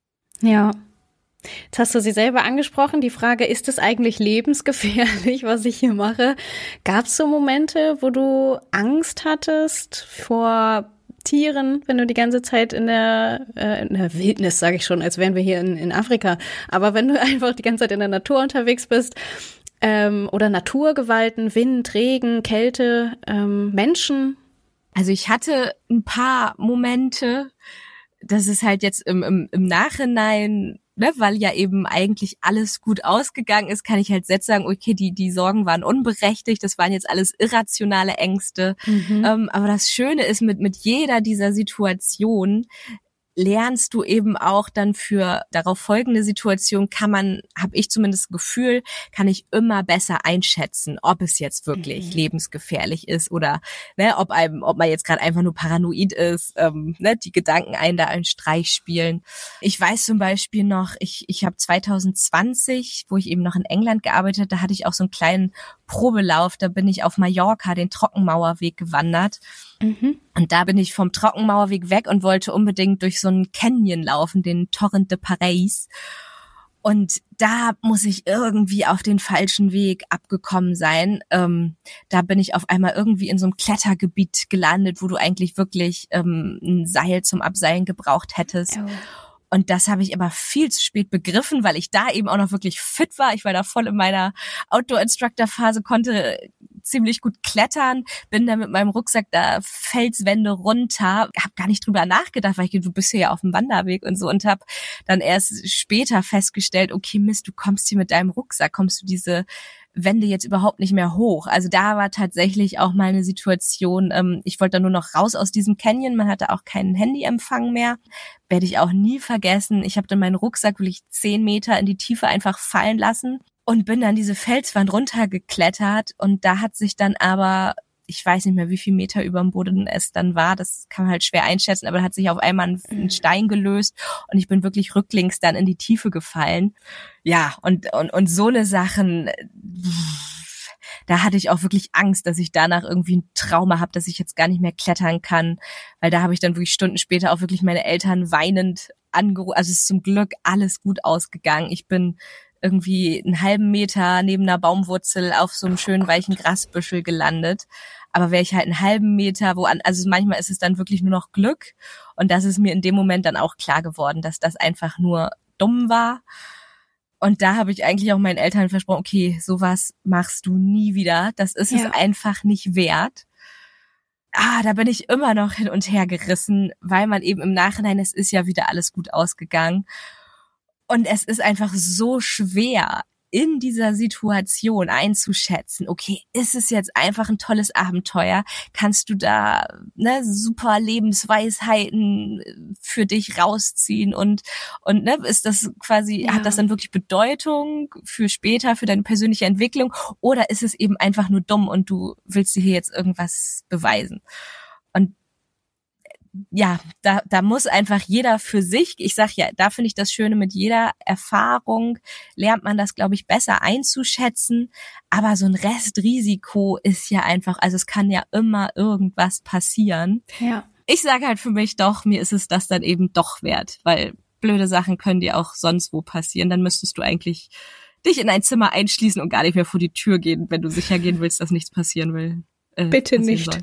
Ja. Jetzt hast du sie selber angesprochen, die Frage, ist es eigentlich lebensgefährlich, was ich hier mache? Gab es so Momente, wo du Angst hattest vor Tieren, wenn du die ganze Zeit in der, äh, in der Wildnis, sage ich schon, als wären wir hier in, in Afrika, aber wenn du einfach die ganze Zeit in der Natur unterwegs bist, Ähm, oder Naturgewalten, Wind, Regen, Kälte, ähm, Menschen? Also ich hatte ein paar Momente, das ist halt jetzt im, im, im Nachhinein, ne, weil ja eben eigentlich alles gut ausgegangen ist, kann ich halt jetzt sagen, okay, die die Sorgen waren unberechtigt, das waren jetzt alles irrationale Ängste. Mhm. Ähm, aber das Schöne ist, mit mit jeder dieser Situationen lernst du eben auch dann für darauf folgende Situation, kann man, habe ich zumindest das Gefühl, kann ich immer besser einschätzen, ob es jetzt wirklich mhm. lebensgefährlich ist oder ne, ob einem, ob man jetzt gerade einfach nur paranoid ist, ähm, ne, die Gedanken einen da einen Streich spielen. Ich weiß zum Beispiel noch, ich ich habe zwanzig zwanzig, wo ich eben noch in England gearbeitet habe, da hatte ich auch so einen kleinen Probelauf, da bin ich auf Mallorca den Trockenmauerweg gewandert. Mhm. Und da bin ich vom Trockenmauerweg weg und wollte unbedingt durch so einen Canyon laufen, den Torrent de Pareis. Und da muss ich irgendwie auf den falschen Weg abgekommen sein. Ähm, da bin ich auf einmal irgendwie in so einem Klettergebiet gelandet, wo du eigentlich wirklich ähm, ein Seil zum Abseilen gebraucht hättest. Oh. Und das habe ich aber viel zu spät begriffen, weil ich da eben auch noch wirklich fit war. Ich war da voll in meiner Outdoor-Instructor-Phase, konnte ziemlich gut klettern, bin da mit meinem Rucksack da Felswände runter, habe gar nicht drüber nachgedacht, weil ich, du bist hier ja auf dem Wanderweg und so, und habe dann erst später festgestellt, okay Mist, du kommst hier mit deinem Rucksack, kommst du diese Wände jetzt überhaupt nicht mehr hoch. Also da war tatsächlich auch mal eine Situation, ähm, ich wollte da nur noch raus aus diesem Canyon, man hatte auch keinen Handyempfang mehr, werde ich auch nie vergessen. Ich habe dann meinen Rucksack wirklich zehn Meter in die Tiefe einfach fallen lassen und bin dann diese Felswand runtergeklettert, und da hat sich dann aber, ich weiß nicht mehr, wie viel Meter über dem Boden es dann war, das kann man halt schwer einschätzen, aber da hat sich auf einmal ein, ein Stein gelöst und ich bin wirklich rücklings dann in die Tiefe gefallen. Ja, und, und, und so eine Sachen, da hatte ich auch wirklich Angst, dass ich danach irgendwie ein Trauma habe, dass ich jetzt gar nicht mehr klettern kann, weil da habe ich dann wirklich Stunden später auch wirklich meine Eltern weinend angerufen. Also es ist zum Glück alles gut ausgegangen. Ich bin irgendwie einen halben Meter neben einer Baumwurzel auf so einem schönen weichen Grasbüschel gelandet. Aber wäre ich halt einen halben Meter wo an, also manchmal ist es dann wirklich nur noch Glück. Und das ist mir in dem Moment dann auch klar geworden, dass das einfach nur dumm war. Und da habe ich eigentlich auch meinen Eltern versprochen, okay, sowas machst du nie wieder. Das ist ja. es einfach nicht wert. ah, da bin ich immer noch hin und her gerissen, weil man eben im Nachhinein, es ist ja wieder alles gut ausgegangen. Und es ist einfach so schwer, in dieser Situation einzuschätzen, okay, ist es jetzt einfach ein tolles Abenteuer? Kannst du da ne, super Lebensweisheiten für dich rausziehen und und ne, ist das quasi, ja. hat das dann wirklich Bedeutung für später, für deine persönliche Entwicklung? Oder ist es eben einfach nur dumm und du willst dir hier jetzt irgendwas beweisen? Und ja, da, da muss einfach jeder für sich, ich sag ja, da finde ich das Schöne, mit jeder Erfahrung lernt man das, glaube ich, besser einzuschätzen, aber so ein Restrisiko ist ja einfach, also es kann ja immer irgendwas passieren. Ja. Ich sage halt für mich doch, mir ist es das dann eben doch wert, weil blöde Sachen können dir auch sonst wo passieren, dann müsstest du eigentlich dich in ein Zimmer einschließen und gar nicht mehr vor die Tür gehen, wenn du sicher gehen willst, dass nichts passieren will. Äh, Bitte nicht.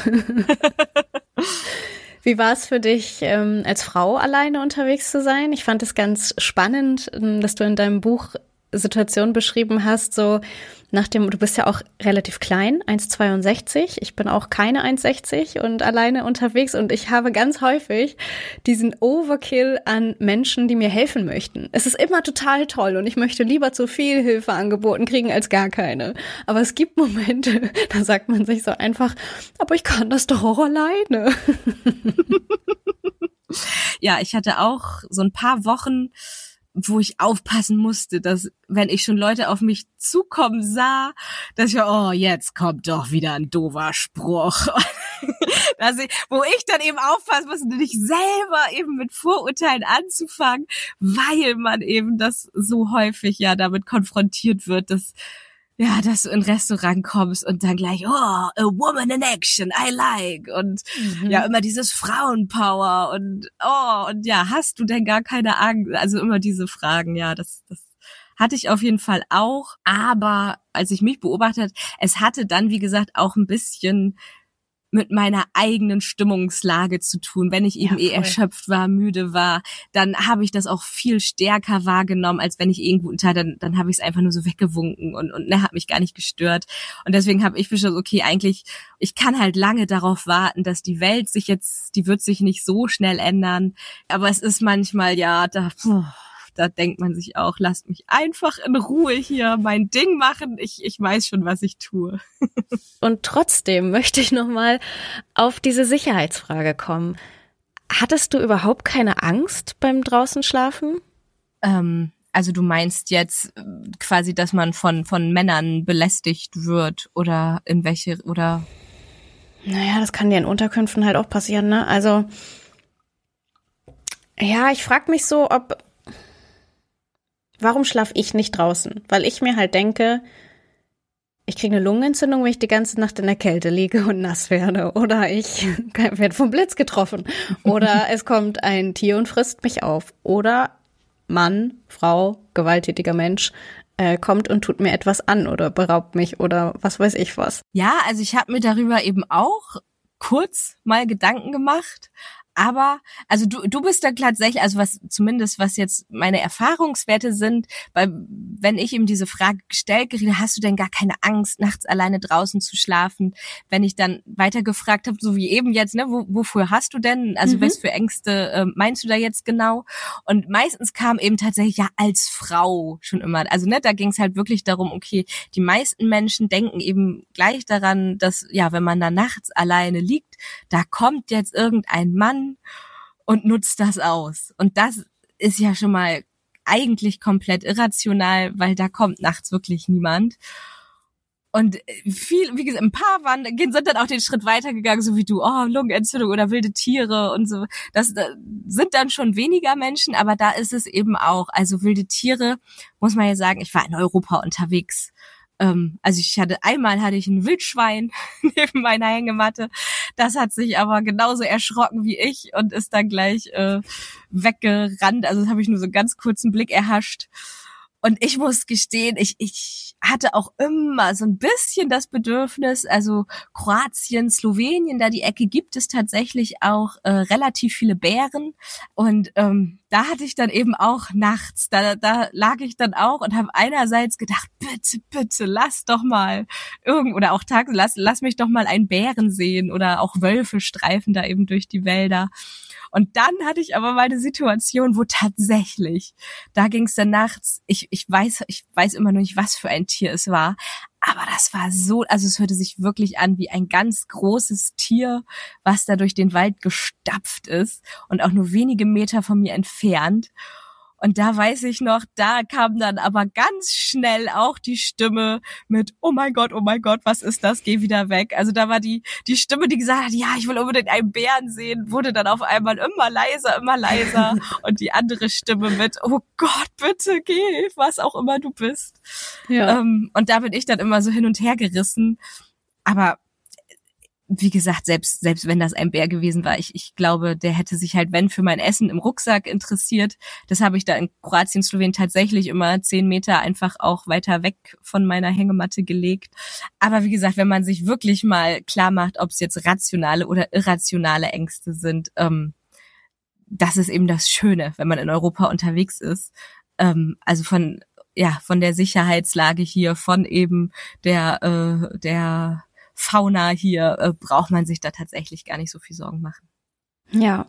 Wie war es für dich, ähm, als Frau alleine unterwegs zu sein? Ich fand es ganz spannend, dass du in deinem Buch Situationen beschrieben hast, so nach dem, du bist ja auch relativ klein, eins Komma zweiundsechzig, ich bin auch keine eins Komma sechzig und alleine unterwegs und ich habe ganz häufig diesen Overkill an Menschen, die mir helfen möchten. Es ist immer total toll und ich möchte lieber zu viel Hilfe angeboten kriegen als gar keine. Aber es gibt Momente, da sagt man sich so einfach, aber ich kann das doch auch alleine. Ja, ich hatte auch so ein paar Wochen, wo ich aufpassen musste, dass, wenn ich schon Leute auf mich zukommen sah, dass ich, oh, jetzt kommt doch wieder ein doofer Spruch. dass ich, wo ich dann eben aufpassen musste, nicht selber eben mit Vorurteilen anzufangen, weil man eben das so häufig ja damit konfrontiert wird, dass ja, dass du in ein Restaurant kommst und dann gleich, oh, a woman in action, I like. Und mhm. ja, immer dieses Frauenpower und oh, und ja, hast du denn gar keine Angst? Also immer diese Fragen, ja, das, das hatte ich auf jeden Fall auch. Aber als ich mich beobachtet, es hatte dann, wie gesagt, auch ein bisschen mit meiner eigenen Stimmungslage zu tun. Wenn ich eben ja, eh erschöpft war, müde war, dann habe ich das auch viel stärker wahrgenommen, als wenn ich irgendwo unter, dann, dann habe ich es einfach nur so weggewunken und, und ne, hat mich gar nicht gestört. Und deswegen habe ich beschlossen, okay, eigentlich, ich kann halt lange darauf warten, dass die Welt sich jetzt, die wird sich nicht so schnell ändern. Aber es ist manchmal, ja, da, puh, da denkt man sich auch, lasst mich einfach in Ruhe hier mein Ding machen. Ich, ich weiß schon, was ich tue. Und trotzdem möchte ich nochmal auf diese Sicherheitsfrage kommen. Hattest du überhaupt keine Angst beim draußen schlafen? Ähm, also du meinst jetzt quasi, dass man von, von Männern belästigt wird oder in welche, oder? Naja, das kann dir in Unterkünften halt auch passieren, ne? Also, ja, ich frage mich so, ob warum schlafe ich nicht draußen? Weil ich mir halt denke, ich kriege eine Lungenentzündung, wenn ich die ganze Nacht in der Kälte liege und nass werde. Oder ich werde vom Blitz getroffen. Oder es kommt ein Tier und frisst mich auf. Oder Mann, Frau, gewalttätiger Mensch äh, kommt und tut mir etwas an oder beraubt mich oder was weiß ich was. Ja, also ich habe mir darüber eben auch kurz mal Gedanken gemacht. Aber, also du, du bist da tatsächlich, also was, zumindest was jetzt meine Erfahrungswerte sind, weil wenn ich ihm diese Frage gestellt kriege, hast du denn gar keine Angst, nachts alleine draußen zu schlafen? Wenn ich dann weiter gefragt habe, so wie eben jetzt, ne, wo, wofür hast du denn, also mhm. was für Ängste äh, meinst du da jetzt genau? Und meistens kam eben tatsächlich, ja, als Frau schon immer, also ne, da ging es halt wirklich darum, okay, die meisten Menschen denken eben gleich daran, dass, ja, wenn man da nachts alleine liegt, da kommt jetzt irgendein Mann und nutzt das aus. Und das ist ja schon mal eigentlich komplett irrational, weil da kommt nachts wirklich niemand. Und viel, wie gesagt, ein paar waren, sind dann auch den Schritt weitergegangen, so wie du, oh, Lungenentzündung oder wilde Tiere und so. Das, das sind dann schon weniger Menschen, aber da ist es eben auch. Also wilde Tiere, muss man ja sagen, ich war in Europa unterwegs. Also ich hatte, einmal hatte ich ein Wildschwein neben meiner Hängematte. Das hat sich aber genauso erschrocken wie ich und ist dann gleich äh, weggerannt. Also das habe ich nur so einen ganz kurzen Blick erhascht. Und ich muss gestehen, ich, ich hatte auch immer so ein bisschen das Bedürfnis, also Kroatien, Slowenien, da die Ecke gibt es tatsächlich auch äh, relativ viele Bären. Und ähm, da hatte ich dann eben auch nachts, da, da lag ich dann auch und habe einerseits gedacht, bitte, bitte, lass doch mal irgend oder auch tags, lass, lass mich doch mal einen Bären sehen oder auch Wölfe streifen da eben durch die Wälder. Und dann hatte ich aber mal eine Situation, wo tatsächlich, da ging es dann nachts, ich ich weiß ich weiß immer noch nicht, was für ein Tier es war, aber das war so, also es hörte sich wirklich an wie ein ganz großes Tier, was da durch den Wald gestapft ist und auch nur wenige Meter von mir entfernt. Und da weiß ich noch, da kam dann aber ganz schnell auch die Stimme mit, oh mein Gott, oh mein Gott, was ist das? Geh wieder weg. Also da war die die Stimme, die gesagt hat, ja, ich will unbedingt einen Bären sehen, wurde dann auf einmal immer leiser, immer leiser. Und die andere Stimme mit, oh Gott, bitte geh, was auch immer du bist. Ja. Ähm, und da bin ich dann immer so hin und her gerissen. Aber wie gesagt, selbst selbst wenn das ein Bär gewesen war, ich ich glaube, der hätte sich halt, wenn, für mein Essen im Rucksack interessiert. Das habe ich da in Kroatien, Slowenien tatsächlich immer zehn Meter einfach auch weiter weg von meiner Hängematte gelegt. Aber wie gesagt, wenn man sich wirklich mal klar macht, ob es jetzt rationale oder irrationale Ängste sind, ähm, das ist eben das Schöne, wenn man in Europa unterwegs ist. Ähm, also von ja von der Sicherheitslage hier, von eben der äh, der Fauna hier, äh, braucht man sich da tatsächlich gar nicht so viel Sorgen machen. Ja,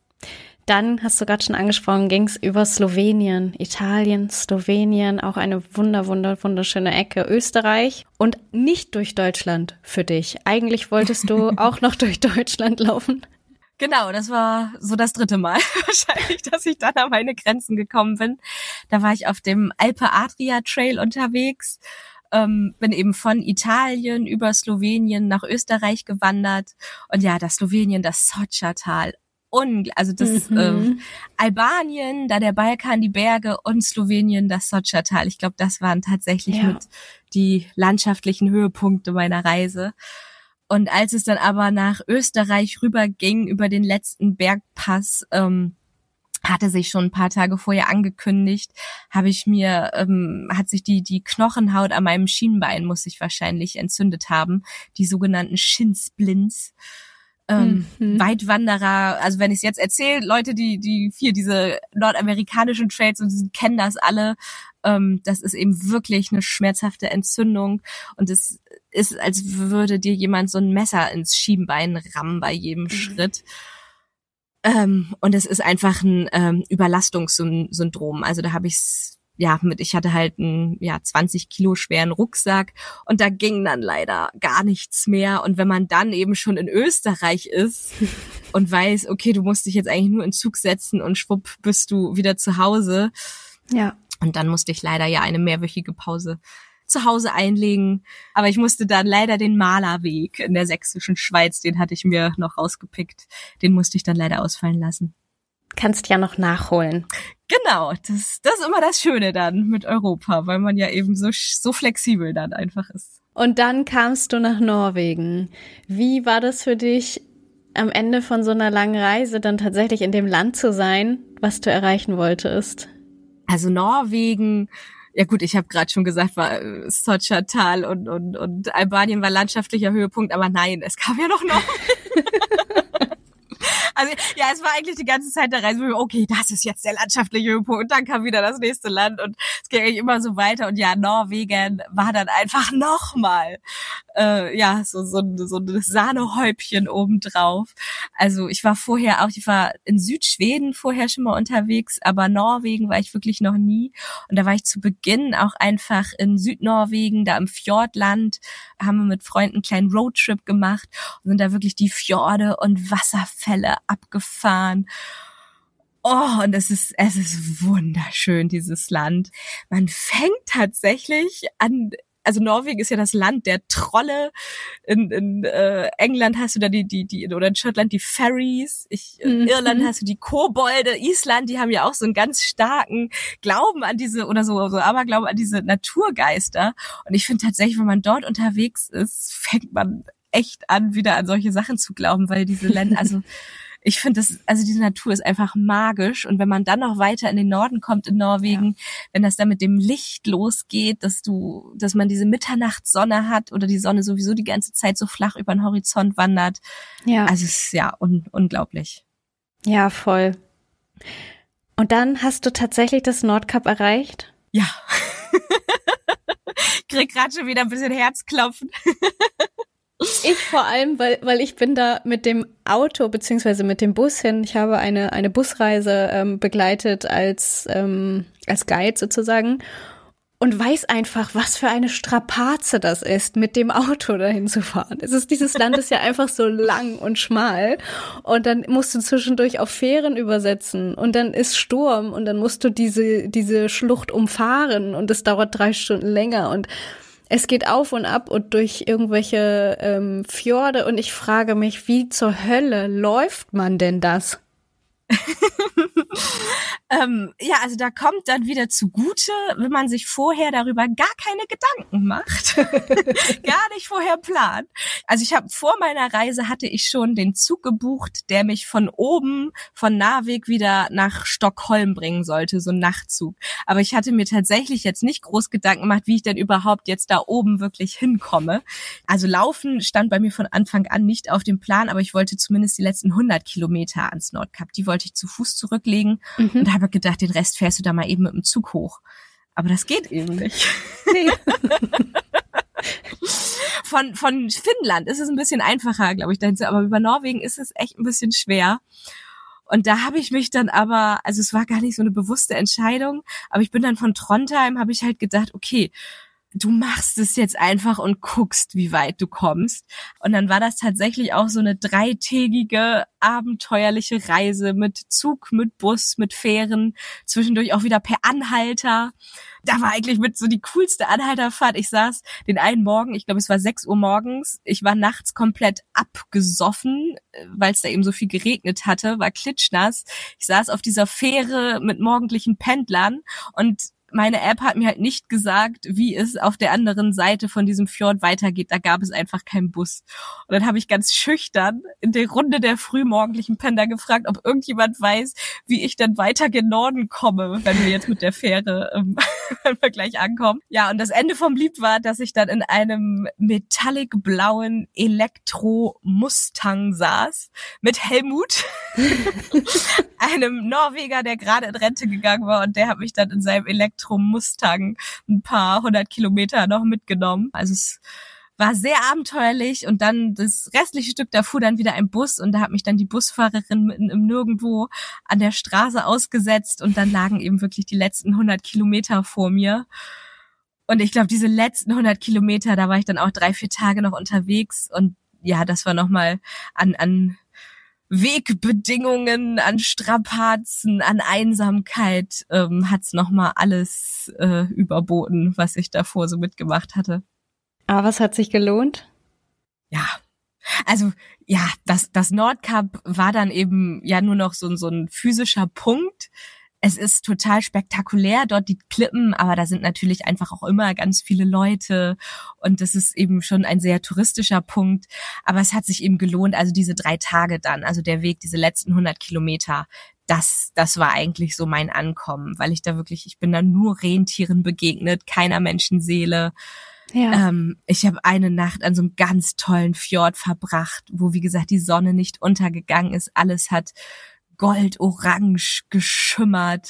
dann hast du gerade schon angesprochen, ging es über Slowenien, Italien, Slowenien, auch eine wunder, wunder, wunderschöne Ecke, Österreich und nicht durch Deutschland für dich. Eigentlich wolltest du auch noch durch Deutschland laufen. Genau, das war so das dritte Mal wahrscheinlich, dass ich dann an meine Grenzen gekommen bin. Da war ich auf dem Alpe Adria Trail unterwegs. Ähm, bin eben von Italien über Slowenien nach Österreich gewandert und ja, das Slowenien, das Soča-Tal, Ungl- also das mhm. ähm, Albanien, da der Balkan, die Berge und Slowenien, das Soča-Tal. Ich glaube, das waren tatsächlich ja. mit die landschaftlichen Höhepunkte meiner Reise. Und als es dann aber nach Österreich rüberging über den letzten Bergpass, ähm, hatte sich schon ein paar Tage vorher angekündigt, habe ich mir, ähm, hat sich die die Knochenhaut an meinem Schienbein, muss sich wahrscheinlich entzündet haben, die sogenannten Shinsplints. Ähm, mhm. Weitwanderer, also wenn ich es jetzt erzähle, Leute, die die hier diese nordamerikanischen Trails und die kennen das alle, ähm, das ist eben wirklich eine schmerzhafte Entzündung und es ist, als würde dir jemand so ein Messer ins Schienbein rammen bei jedem mhm. Schritt. Ähm, und es ist einfach ein ähm, Überlastungssyndrom. Also da habe ich's ja mit. Ich hatte halt einen ja zwanzig Kilo schweren Rucksack und da ging dann leider gar nichts mehr. Und wenn man dann eben schon in Österreich ist und weiß, okay, du musst dich jetzt eigentlich nur in Zug setzen und schwupp bist du wieder zu Hause. Ja. Und dann musste ich leider ja eine mehrwöchige Pause zu Hause einlegen. Aber ich musste dann leider den Malerweg in der sächsischen Schweiz, den hatte ich mir noch rausgepickt, den musste ich dann leider ausfallen lassen. Kannst ja noch nachholen. Genau, das, das ist immer das Schöne dann mit Europa, weil man ja eben so, so flexibel dann einfach ist. Und dann kamst du nach Norwegen. Wie war das für dich, am Ende von so einer langen Reise dann tatsächlich in dem Land zu sein, was du erreichen wolltest? Also Norwegen, ja gut, ich habe gerade schon gesagt, war äh, Soča-Tal und, und, und Albanien war landschaftlicher Höhepunkt, aber nein, es kam ja noch Norwegen. Also ja, es war eigentlich die ganze Zeit der Reise, okay, das ist jetzt der landschaftliche Höhepunkt und dann kam wieder das nächste Land und es ging eigentlich immer so weiter und ja, Norwegen war dann einfach nochmal äh, ja, so, so, so ein Sahnehäubchen obendrauf. Also ich war vorher auch, ich war in Südschweden vorher schon mal unterwegs, aber Norwegen war ich wirklich noch nie und da war ich zu Beginn auch einfach in Südnorwegen, da im Fjordland, haben wir mit Freunden einen kleinen Roadtrip gemacht und sind da wirklich die Fjorde und Wasserfälle abgefahren. Oh, und es ist, es ist wunderschön, dieses Land. Man fängt tatsächlich an, also Norwegen ist ja das Land der Trolle. In, in äh, England hast du da die, die, die, oder in Schottland die Fairies. Ich, in mhm. Irland hast du die Kobolde. Island, die haben ja auch so einen ganz starken Glauben an diese, oder so, so Aberglauben an diese Naturgeister. Und ich finde tatsächlich, wenn man dort unterwegs ist, fängt man echt an, wieder an solche Sachen zu glauben, weil diese Länder, also ich finde das, also diese Natur ist einfach magisch und wenn man dann noch weiter in den Norden kommt in Norwegen, ja. wenn das dann mit dem Licht losgeht, dass du, dass man diese Mitternachtssonne hat oder die Sonne sowieso die ganze Zeit so flach über den Horizont wandert. Ja. Also es ist ja un- unglaublich. Ja, voll. Und dann hast du tatsächlich das Nordkap erreicht? Ja. Ich krieg gerade schon wieder ein bisschen Herzklopfen. Ich vor allem, weil weil ich bin da mit dem Auto beziehungsweise mit dem Bus hin. Ich habe eine eine Busreise ähm, begleitet als ähm, als Guide sozusagen und weiß einfach, was für eine Strapaze das ist, mit dem Auto dahin zu fahren. Es ist dieses Land ist ja einfach so lang und schmal und dann musst du zwischendurch auf Fähren übersetzen und dann ist Sturm und dann musst du diese diese Schlucht umfahren und es dauert drei Stunden länger und es geht auf und ab und durch irgendwelche ähm, Fjorde und ich frage mich, wie zur Hölle läuft man denn das? ähm, ja, also da kommt dann wieder zugute, wenn man sich vorher darüber gar keine Gedanken macht, gar nicht vorher plant. Also ich habe vor meiner Reise hatte ich schon den Zug gebucht, der mich von oben von Narvik wieder nach Stockholm bringen sollte, so ein Nachtzug. Aber ich hatte mir tatsächlich jetzt nicht groß Gedanken gemacht, wie ich denn überhaupt jetzt da oben wirklich hinkomme. Also Laufen stand bei mir von Anfang an nicht auf dem Plan, aber ich wollte zumindest die letzten hundert Kilometer ans Nordkap, die wollte ich zu Fuß zurücklegen mhm. und habe gedacht, den Rest fährst du da mal eben mit dem Zug hoch. Aber das geht eben nicht. Nee. Von, von Finnland ist es ein bisschen einfacher, glaube ich, dahin zu, aber über Norwegen ist es echt ein bisschen schwer. Und da habe ich mich dann aber, also es war gar nicht so eine bewusste Entscheidung, aber ich bin dann von Trondheim, habe ich halt gedacht, okay, du machst es jetzt einfach und guckst, wie weit du kommst. Und dann war das tatsächlich auch so eine dreitägige, abenteuerliche Reise mit Zug, mit Bus, mit Fähren, zwischendurch auch wieder per Anhalter. Da war eigentlich mit so die coolste Anhalterfahrt. Ich saß den einen Morgen, ich glaube es war sechs Uhr morgens, ich war nachts komplett abgesoffen, weil es da eben so viel geregnet hatte, war klitschnass. Ich saß auf dieser Fähre mit morgendlichen Pendlern und meine App hat mir halt nicht gesagt, wie es auf der anderen Seite von diesem Fjord weitergeht. Da gab es einfach keinen Bus. Und dann habe ich ganz schüchtern in der Runde der frühmorgendlichen Pendler gefragt, ob irgendjemand weiß, wie ich dann weiter gen Norden komme, wenn wir jetzt mit der Fähre, ähm, wenn wir gleich ankommen. Ja, und das Ende vom Lied war, dass ich dann in einem metallic-blauen Elektro-Mustang saß mit Helmut, einem Norweger, der gerade in Rente gegangen war und der hat mich dann in seinem Elektro Mustang ein paar hundert Kilometer noch mitgenommen. Also es war sehr abenteuerlich und dann das restliche Stück, da fuhr dann wieder ein Bus und da hat mich dann die Busfahrerin mitten im Nirgendwo an der Straße ausgesetzt und dann lagen eben wirklich die letzten hundert Kilometer vor mir. Und ich glaube, diese letzten hundert Kilometer, da war ich dann auch drei, vier Tage noch unterwegs und ja, das war nochmal an, an Wegbedingungen, an Strapazen, an Einsamkeit ähm, hat's nochmal alles äh, überboten, was ich davor so mitgemacht hatte. Aber was hat sich gelohnt? Ja, also ja, das das Nordkap war dann eben ja nur noch so, so ein physischer Punkt. Es ist total spektakulär, dort die Klippen, aber da sind natürlich einfach auch immer ganz viele Leute und das ist eben schon ein sehr touristischer Punkt, aber es hat sich eben gelohnt, also diese drei Tage dann, also der Weg, diese letzten hundert Kilometer, das das war eigentlich so mein Ankommen, weil ich da wirklich, ich bin da nur Rentieren begegnet, keiner Menschenseele. Ja. Ähm, ich habe eine Nacht an so einem ganz tollen Fjord verbracht, wo wie gesagt die Sonne nicht untergegangen ist, alles hat goldorange geschimmert.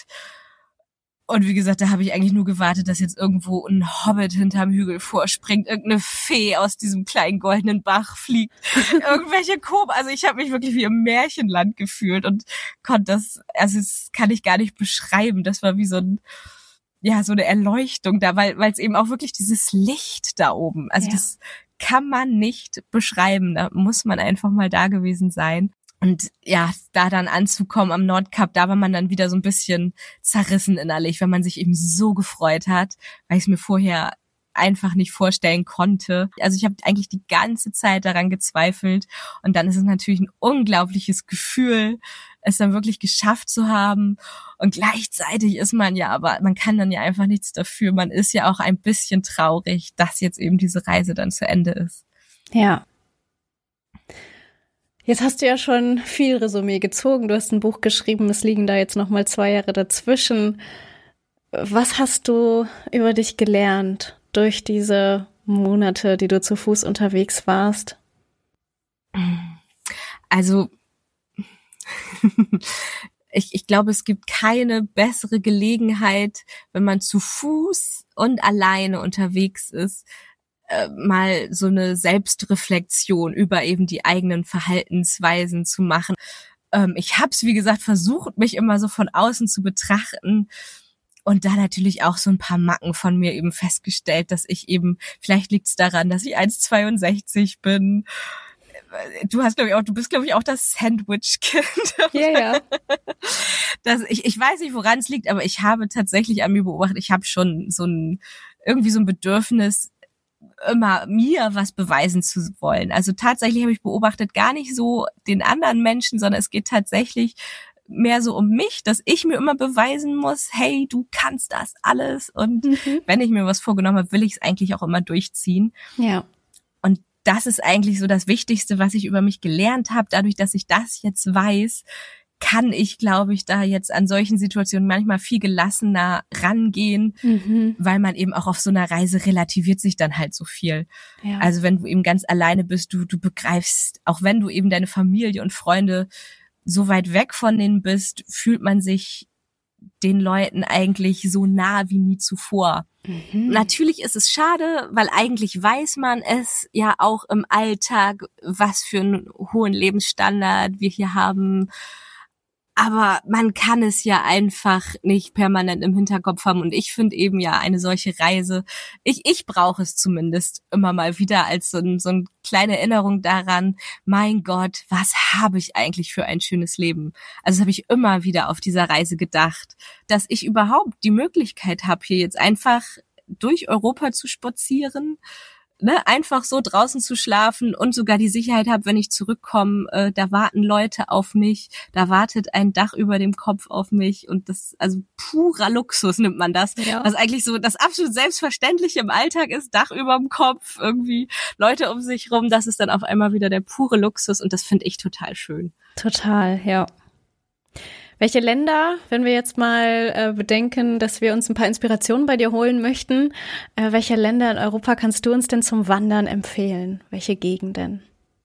Und wie gesagt, da habe ich eigentlich nur gewartet, dass jetzt irgendwo ein Hobbit hinterm Hügel vorspringt, irgendeine Fee aus diesem kleinen goldenen Bach fliegt, irgendwelche Koben. Also ich habe mich wirklich wie im Märchenland gefühlt und konnte das, also das kann ich gar nicht beschreiben. Das war wie so ein, ja, so eine Erleuchtung da, weil weil es eben auch wirklich dieses Licht da oben, also ja. Das kann man nicht beschreiben. Da muss man einfach mal da gewesen sein. Und ja, da dann anzukommen am Nordkap, da war man dann wieder so ein bisschen zerrissen innerlich, wenn man sich eben so gefreut hat, weil ich es mir vorher einfach nicht vorstellen konnte. Also ich habe eigentlich die ganze Zeit daran gezweifelt und dann ist es natürlich ein unglaubliches Gefühl, es dann wirklich geschafft zu haben und gleichzeitig ist man ja, aber man kann dann ja einfach nichts dafür. Man ist ja auch ein bisschen traurig, dass jetzt eben diese Reise dann zu Ende ist. Ja. Jetzt hast du ja schon viel Resümee gezogen. Du hast ein Buch geschrieben, es liegen da jetzt noch mal zwei Jahre dazwischen. Was hast du über dich gelernt durch diese Monate, die du zu Fuß unterwegs warst? Also ich, ich glaube, es gibt keine bessere Gelegenheit, wenn man zu Fuß und alleine unterwegs ist, äh, mal so eine Selbstreflexion über eben die eigenen Verhaltensweisen zu machen. Ähm, ich habe es, wie gesagt, versucht, mich immer so von außen zu betrachten. Und da natürlich auch so ein paar Macken von mir eben festgestellt, dass ich eben, vielleicht liegt es daran, dass ich eins Komma zweiundsechzig bin. Du hast, glaube ich, auch, du bist, glaube ich, auch das Sandwich-Kind. Ja, ja. Das, ich, ich weiß nicht, woran es liegt, aber ich habe tatsächlich an mir beobachtet, ich habe schon so ein, irgendwie so ein Bedürfnis, immer mir was beweisen zu wollen. Also tatsächlich habe ich beobachtet, gar nicht so den anderen Menschen, sondern es geht tatsächlich mehr so um mich, dass ich mir immer beweisen muss, hey, du kannst das alles. Und mhm. wenn ich mir was vorgenommen habe, will ich es eigentlich auch immer durchziehen. Ja. Und das ist eigentlich so das Wichtigste, was ich über mich gelernt habe. Dadurch, dass ich das jetzt weiß, kann ich, glaube ich, da jetzt an solchen Situationen manchmal viel gelassener rangehen, mhm. weil man eben auch auf so einer Reise relativiert sich dann halt so viel. Ja. Also wenn du eben ganz alleine bist, du, du begreifst, auch wenn du eben deine Familie und Freunde so weit weg von denen bist, fühlt man sich den Leuten eigentlich so nah wie nie zuvor. Mhm. Natürlich ist es schade, weil eigentlich weiß man es ja auch im Alltag, was für einen hohen Lebensstandard wir hier haben. Aber man kann es ja einfach nicht permanent im Hinterkopf haben. Und ich finde eben ja eine solche Reise, ich ich brauche es zumindest immer mal wieder als so, ein, so eine kleine Erinnerung daran, mein Gott, was habe ich eigentlich für ein schönes Leben? Also das habe ich immer wieder auf dieser Reise gedacht, dass ich überhaupt die Möglichkeit habe, hier jetzt einfach durch Europa zu spazieren, ne, einfach so draußen zu schlafen und sogar die Sicherheit habe, wenn ich zurückkomme, äh, da warten Leute auf mich, da wartet ein Dach über dem Kopf auf mich und das, also purer Luxus nimmt man das, ja. Was eigentlich so das absolut Selbstverständliche im Alltag ist, Dach über dem Kopf, irgendwie Leute um sich rum, das ist dann auf einmal wieder der pure Luxus und das finde ich total schön. Total, ja. Welche Länder, wenn wir jetzt mal äh, bedenken, dass wir uns ein paar Inspirationen bei dir holen möchten, äh, welche Länder in Europa kannst du uns denn zum Wandern empfehlen? Welche Gegenden?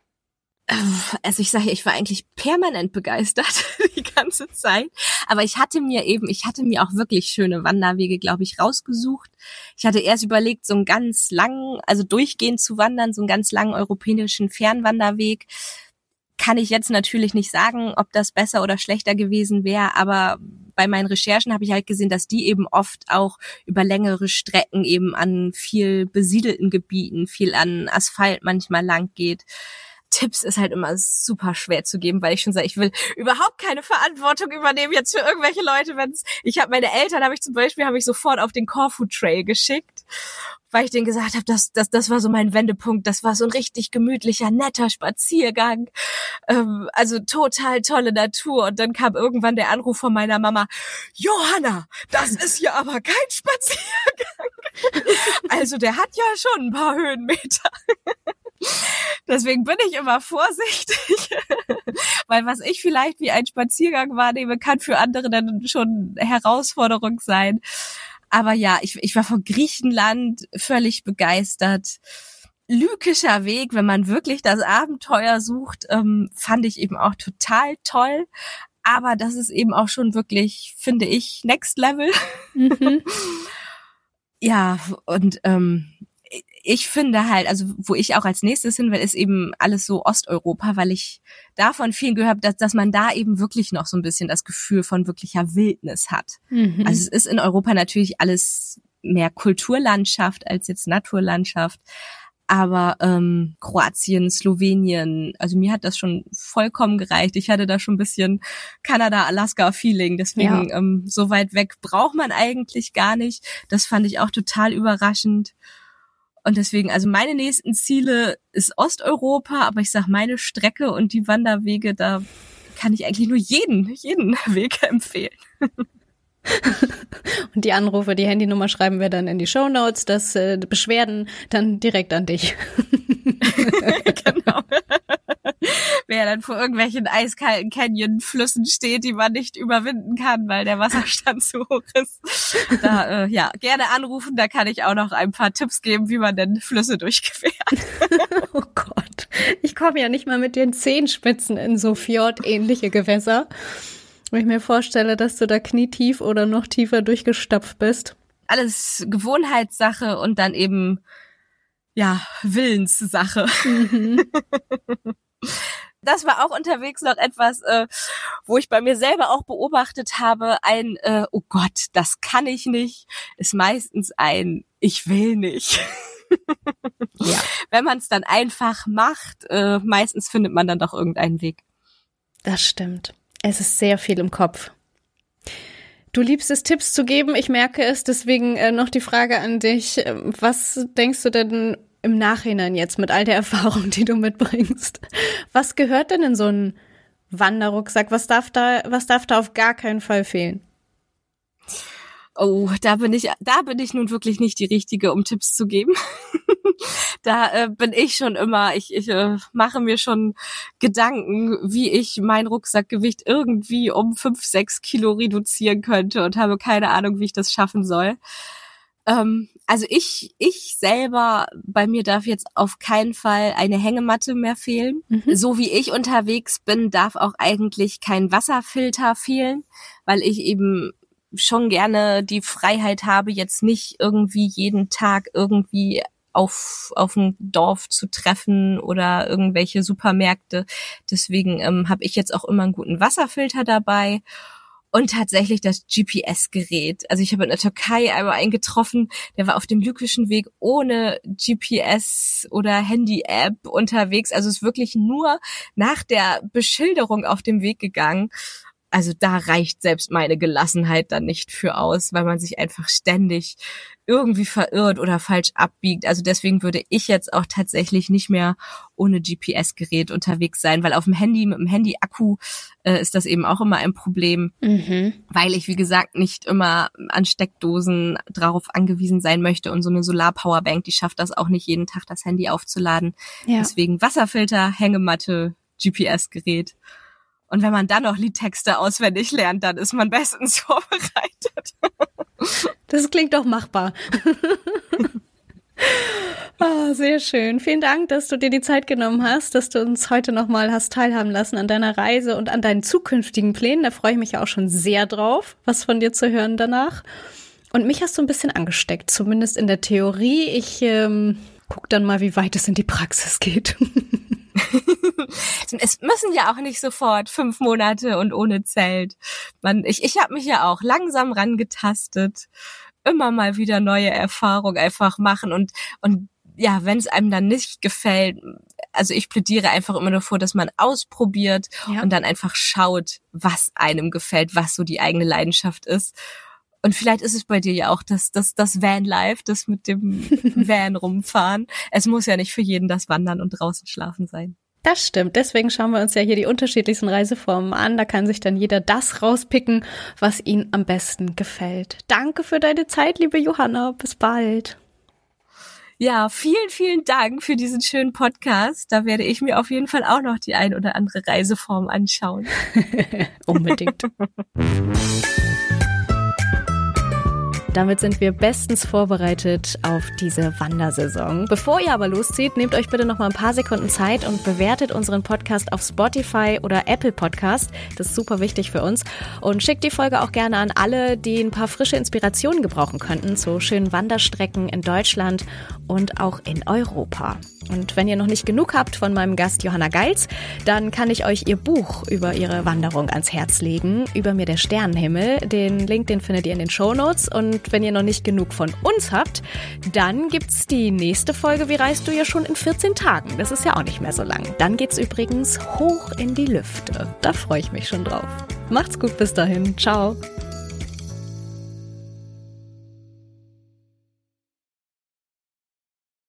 Also ich sage ja, ich war eigentlich permanent begeistert die ganze Zeit, aber ich hatte mir eben, ich hatte mir auch wirklich schöne Wanderwege, glaube ich, rausgesucht. Ich hatte erst überlegt, so einen ganz langen, also durchgehend zu wandern, so einen ganz langen europäischen Fernwanderweg. Kann ich jetzt natürlich nicht sagen, ob das besser oder schlechter gewesen wäre, aber bei meinen Recherchen habe ich halt gesehen, dass die eben oft auch über längere Strecken eben an viel besiedelten Gebieten, viel an Asphalt manchmal lang geht. Tipps ist halt immer super schwer zu geben, weil ich schon sage, ich will überhaupt keine Verantwortung übernehmen jetzt für irgendwelche Leute. Wenn's, ich habe meine Eltern, habe ich zum Beispiel, habe ich sofort auf den Corfu Trail geschickt, weil ich denen gesagt habe, das, das, das war so mein Wendepunkt. Das war so ein richtig gemütlicher, netter Spaziergang. Ähm, also total tolle Natur. Und dann kam irgendwann der Anruf von meiner Mama, Johanna, das ist ja aber kein Spaziergang. Also der hat ja schon ein paar Höhenmeter. Deswegen bin ich immer vorsichtig, weil was ich vielleicht wie ein Spaziergang wahrnehme, kann für andere dann schon Herausforderung sein. Aber ja, ich, ich war von Griechenland völlig begeistert. Lykischer Weg, wenn man wirklich das Abenteuer sucht, ähm, fand ich eben auch total toll. Aber das ist eben auch schon wirklich, finde ich, Next Level. Mhm. Ja, und ähm, ich finde halt, also wo ich auch als nächstes hin will, ist eben alles so Osteuropa, weil ich davon viel gehört habe, dass, dass man da eben wirklich noch so ein bisschen das Gefühl von wirklicher Wildnis hat. Mhm. Also es ist in Europa natürlich alles mehr Kulturlandschaft als jetzt Naturlandschaft. Aber ähm, Kroatien, Slowenien, also mir hat das schon vollkommen gereicht. Ich hatte da schon ein bisschen Kanada-Alaska-Feeling. Deswegen ja. ähm, so weit weg braucht man eigentlich gar nicht. Das fand ich auch total überraschend. Und deswegen, also meine nächsten Ziele ist Osteuropa, aber ich sag meine Strecke und die Wanderwege, da kann ich eigentlich nur jeden, jeden Weg empfehlen. Und die Anrufe, die Handynummer schreiben wir dann in die Shownotes, das äh, Beschwerden dann direkt an dich. Genau. wer dann vor irgendwelchen eiskalten Canyon-Flüssen steht, die man nicht überwinden kann, weil der Wasserstand zu hoch ist. Da, äh, ja, gerne anrufen, da kann ich auch noch ein paar Tipps geben, wie man denn Flüsse durchquert. Oh Gott, ich komme ja nicht mal mit den Zehenspitzen in so fjordähnliche Gewässer. Wenn ich mir vorstelle, dass du da knietief oder noch tiefer durchgestapft bist. Alles Gewohnheitssache und dann eben, ja, Willenssache. Mhm. Das war auch unterwegs noch etwas, äh, wo ich bei mir selber auch beobachtet habe, ein, äh, oh Gott, das kann ich nicht, ist meistens ein, ich will nicht. Ja. Wenn man es dann einfach macht, äh, meistens findet man dann doch irgendeinen Weg. Das stimmt. Es ist sehr viel im Kopf. Du liebst es, Tipps zu geben, ich merke es, deswegen äh, noch die Frage an dich. Was denkst du denn im Nachhinein jetzt mit all der Erfahrung, die du mitbringst? Was gehört denn in so einen Wanderrucksack? Was darf da, was darf da auf gar keinen Fall fehlen? Oh, da bin ich, da bin ich nun wirklich nicht die Richtige, um Tipps zu geben. Da äh, bin ich schon immer, ich, ich äh, mache mir schon Gedanken, wie ich mein Rucksackgewicht irgendwie um fünf, sechs Kilo reduzieren könnte und habe keine Ahnung, wie ich das schaffen soll. Ähm, also ich, ich selber, bei mir darf jetzt auf keinen Fall eine Hängematte mehr fehlen. Mhm. So wie ich unterwegs bin, darf auch eigentlich kein Wasserfilter fehlen, weil ich eben schon gerne die Freiheit habe, jetzt nicht irgendwie jeden Tag irgendwie auf auf ein Dorf zu treffen oder irgendwelche Supermärkte. Deswegen ähm, habe ich jetzt auch immer einen guten Wasserfilter dabei und tatsächlich das G P S-Gerät. Also ich habe in der Türkei einmal einen getroffen, der war auf dem Lykischen Weg ohne G P S oder Handy-App unterwegs. Also ist wirklich nur nach der Beschilderung auf dem Weg gegangen. Also da reicht selbst meine Gelassenheit dann nicht für aus, weil man sich einfach ständig irgendwie verirrt oder falsch abbiegt. Also deswegen würde ich jetzt auch tatsächlich nicht mehr ohne G P S-Gerät unterwegs sein, weil auf dem Handy, mit dem Handy-Akku äh, ist das eben auch immer ein Problem, mhm. weil ich, wie gesagt, nicht immer an Steckdosen drauf angewiesen sein möchte und so eine Solar-Powerbank, die schafft das auch nicht jeden Tag, das Handy aufzuladen. Ja. Deswegen Wasserfilter, Hängematte, G P S-Gerät. Und wenn man dann noch Liedtexte auswendig lernt, dann ist man bestens vorbereitet. Das klingt doch machbar. Oh, sehr schön. Vielen Dank, dass du dir die Zeit genommen hast, dass du uns heute nochmal hast teilhaben lassen an deiner Reise und an deinen zukünftigen Plänen. Da freue ich mich ja auch schon sehr drauf, was von dir zu hören danach. Und mich hast du ein bisschen angesteckt, zumindest in der Theorie. Ich ähm, guck dann mal, wie weit es in die Praxis geht. Es müssen ja auch nicht sofort fünf Monate und ohne Zelt. Man, ich ich habe mich ja auch langsam rangetastet, immer mal wieder neue Erfahrungen einfach machen und und ja, wenn es einem dann nicht gefällt, also ich plädiere einfach immer nur vor, dass man ausprobiert ja. und dann einfach schaut, was einem gefällt, was so die eigene Leidenschaft ist. Und vielleicht ist es bei dir ja auch das, das, das Vanlife, das mit dem Van rumfahren. Es muss ja nicht für jeden das Wandern und draußen schlafen sein. Das stimmt. Deswegen schauen wir uns ja hier die unterschiedlichsten Reiseformen an. Da kann sich dann jeder das rauspicken, was ihm am besten gefällt. Danke für deine Zeit, liebe Johanna. Bis bald. Ja, vielen, vielen Dank für diesen schönen Podcast. Da werde ich mir auf jeden Fall auch noch die ein oder andere Reiseform anschauen. Unbedingt. Damit sind wir bestens vorbereitet auf diese Wandersaison. Bevor ihr aber loszieht, nehmt euch bitte noch mal ein paar Sekunden Zeit und bewertet unseren Podcast auf Spotify oder Apple Podcast. Das ist super wichtig für uns. Und schickt die Folge auch gerne an alle, die ein paar frische Inspirationen gebrauchen könnten zu schönen Wanderstrecken in Deutschland und auch in Europa. Und wenn ihr noch nicht genug habt von meinem Gast Johanna Geils, dann kann ich euch ihr Buch über ihre Wanderung ans Herz legen, Über mir der Sternenhimmel. Den Link, den findet ihr in den Shownotes. Und wenn ihr noch nicht genug von uns habt, dann gibt's die nächste Folge Wie reist du ja schon in vierzehn Tagen. Das ist ja auch nicht mehr so lang. Dann geht's übrigens hoch in die Lüfte. Da freue ich mich schon drauf. Macht's gut bis dahin. Ciao.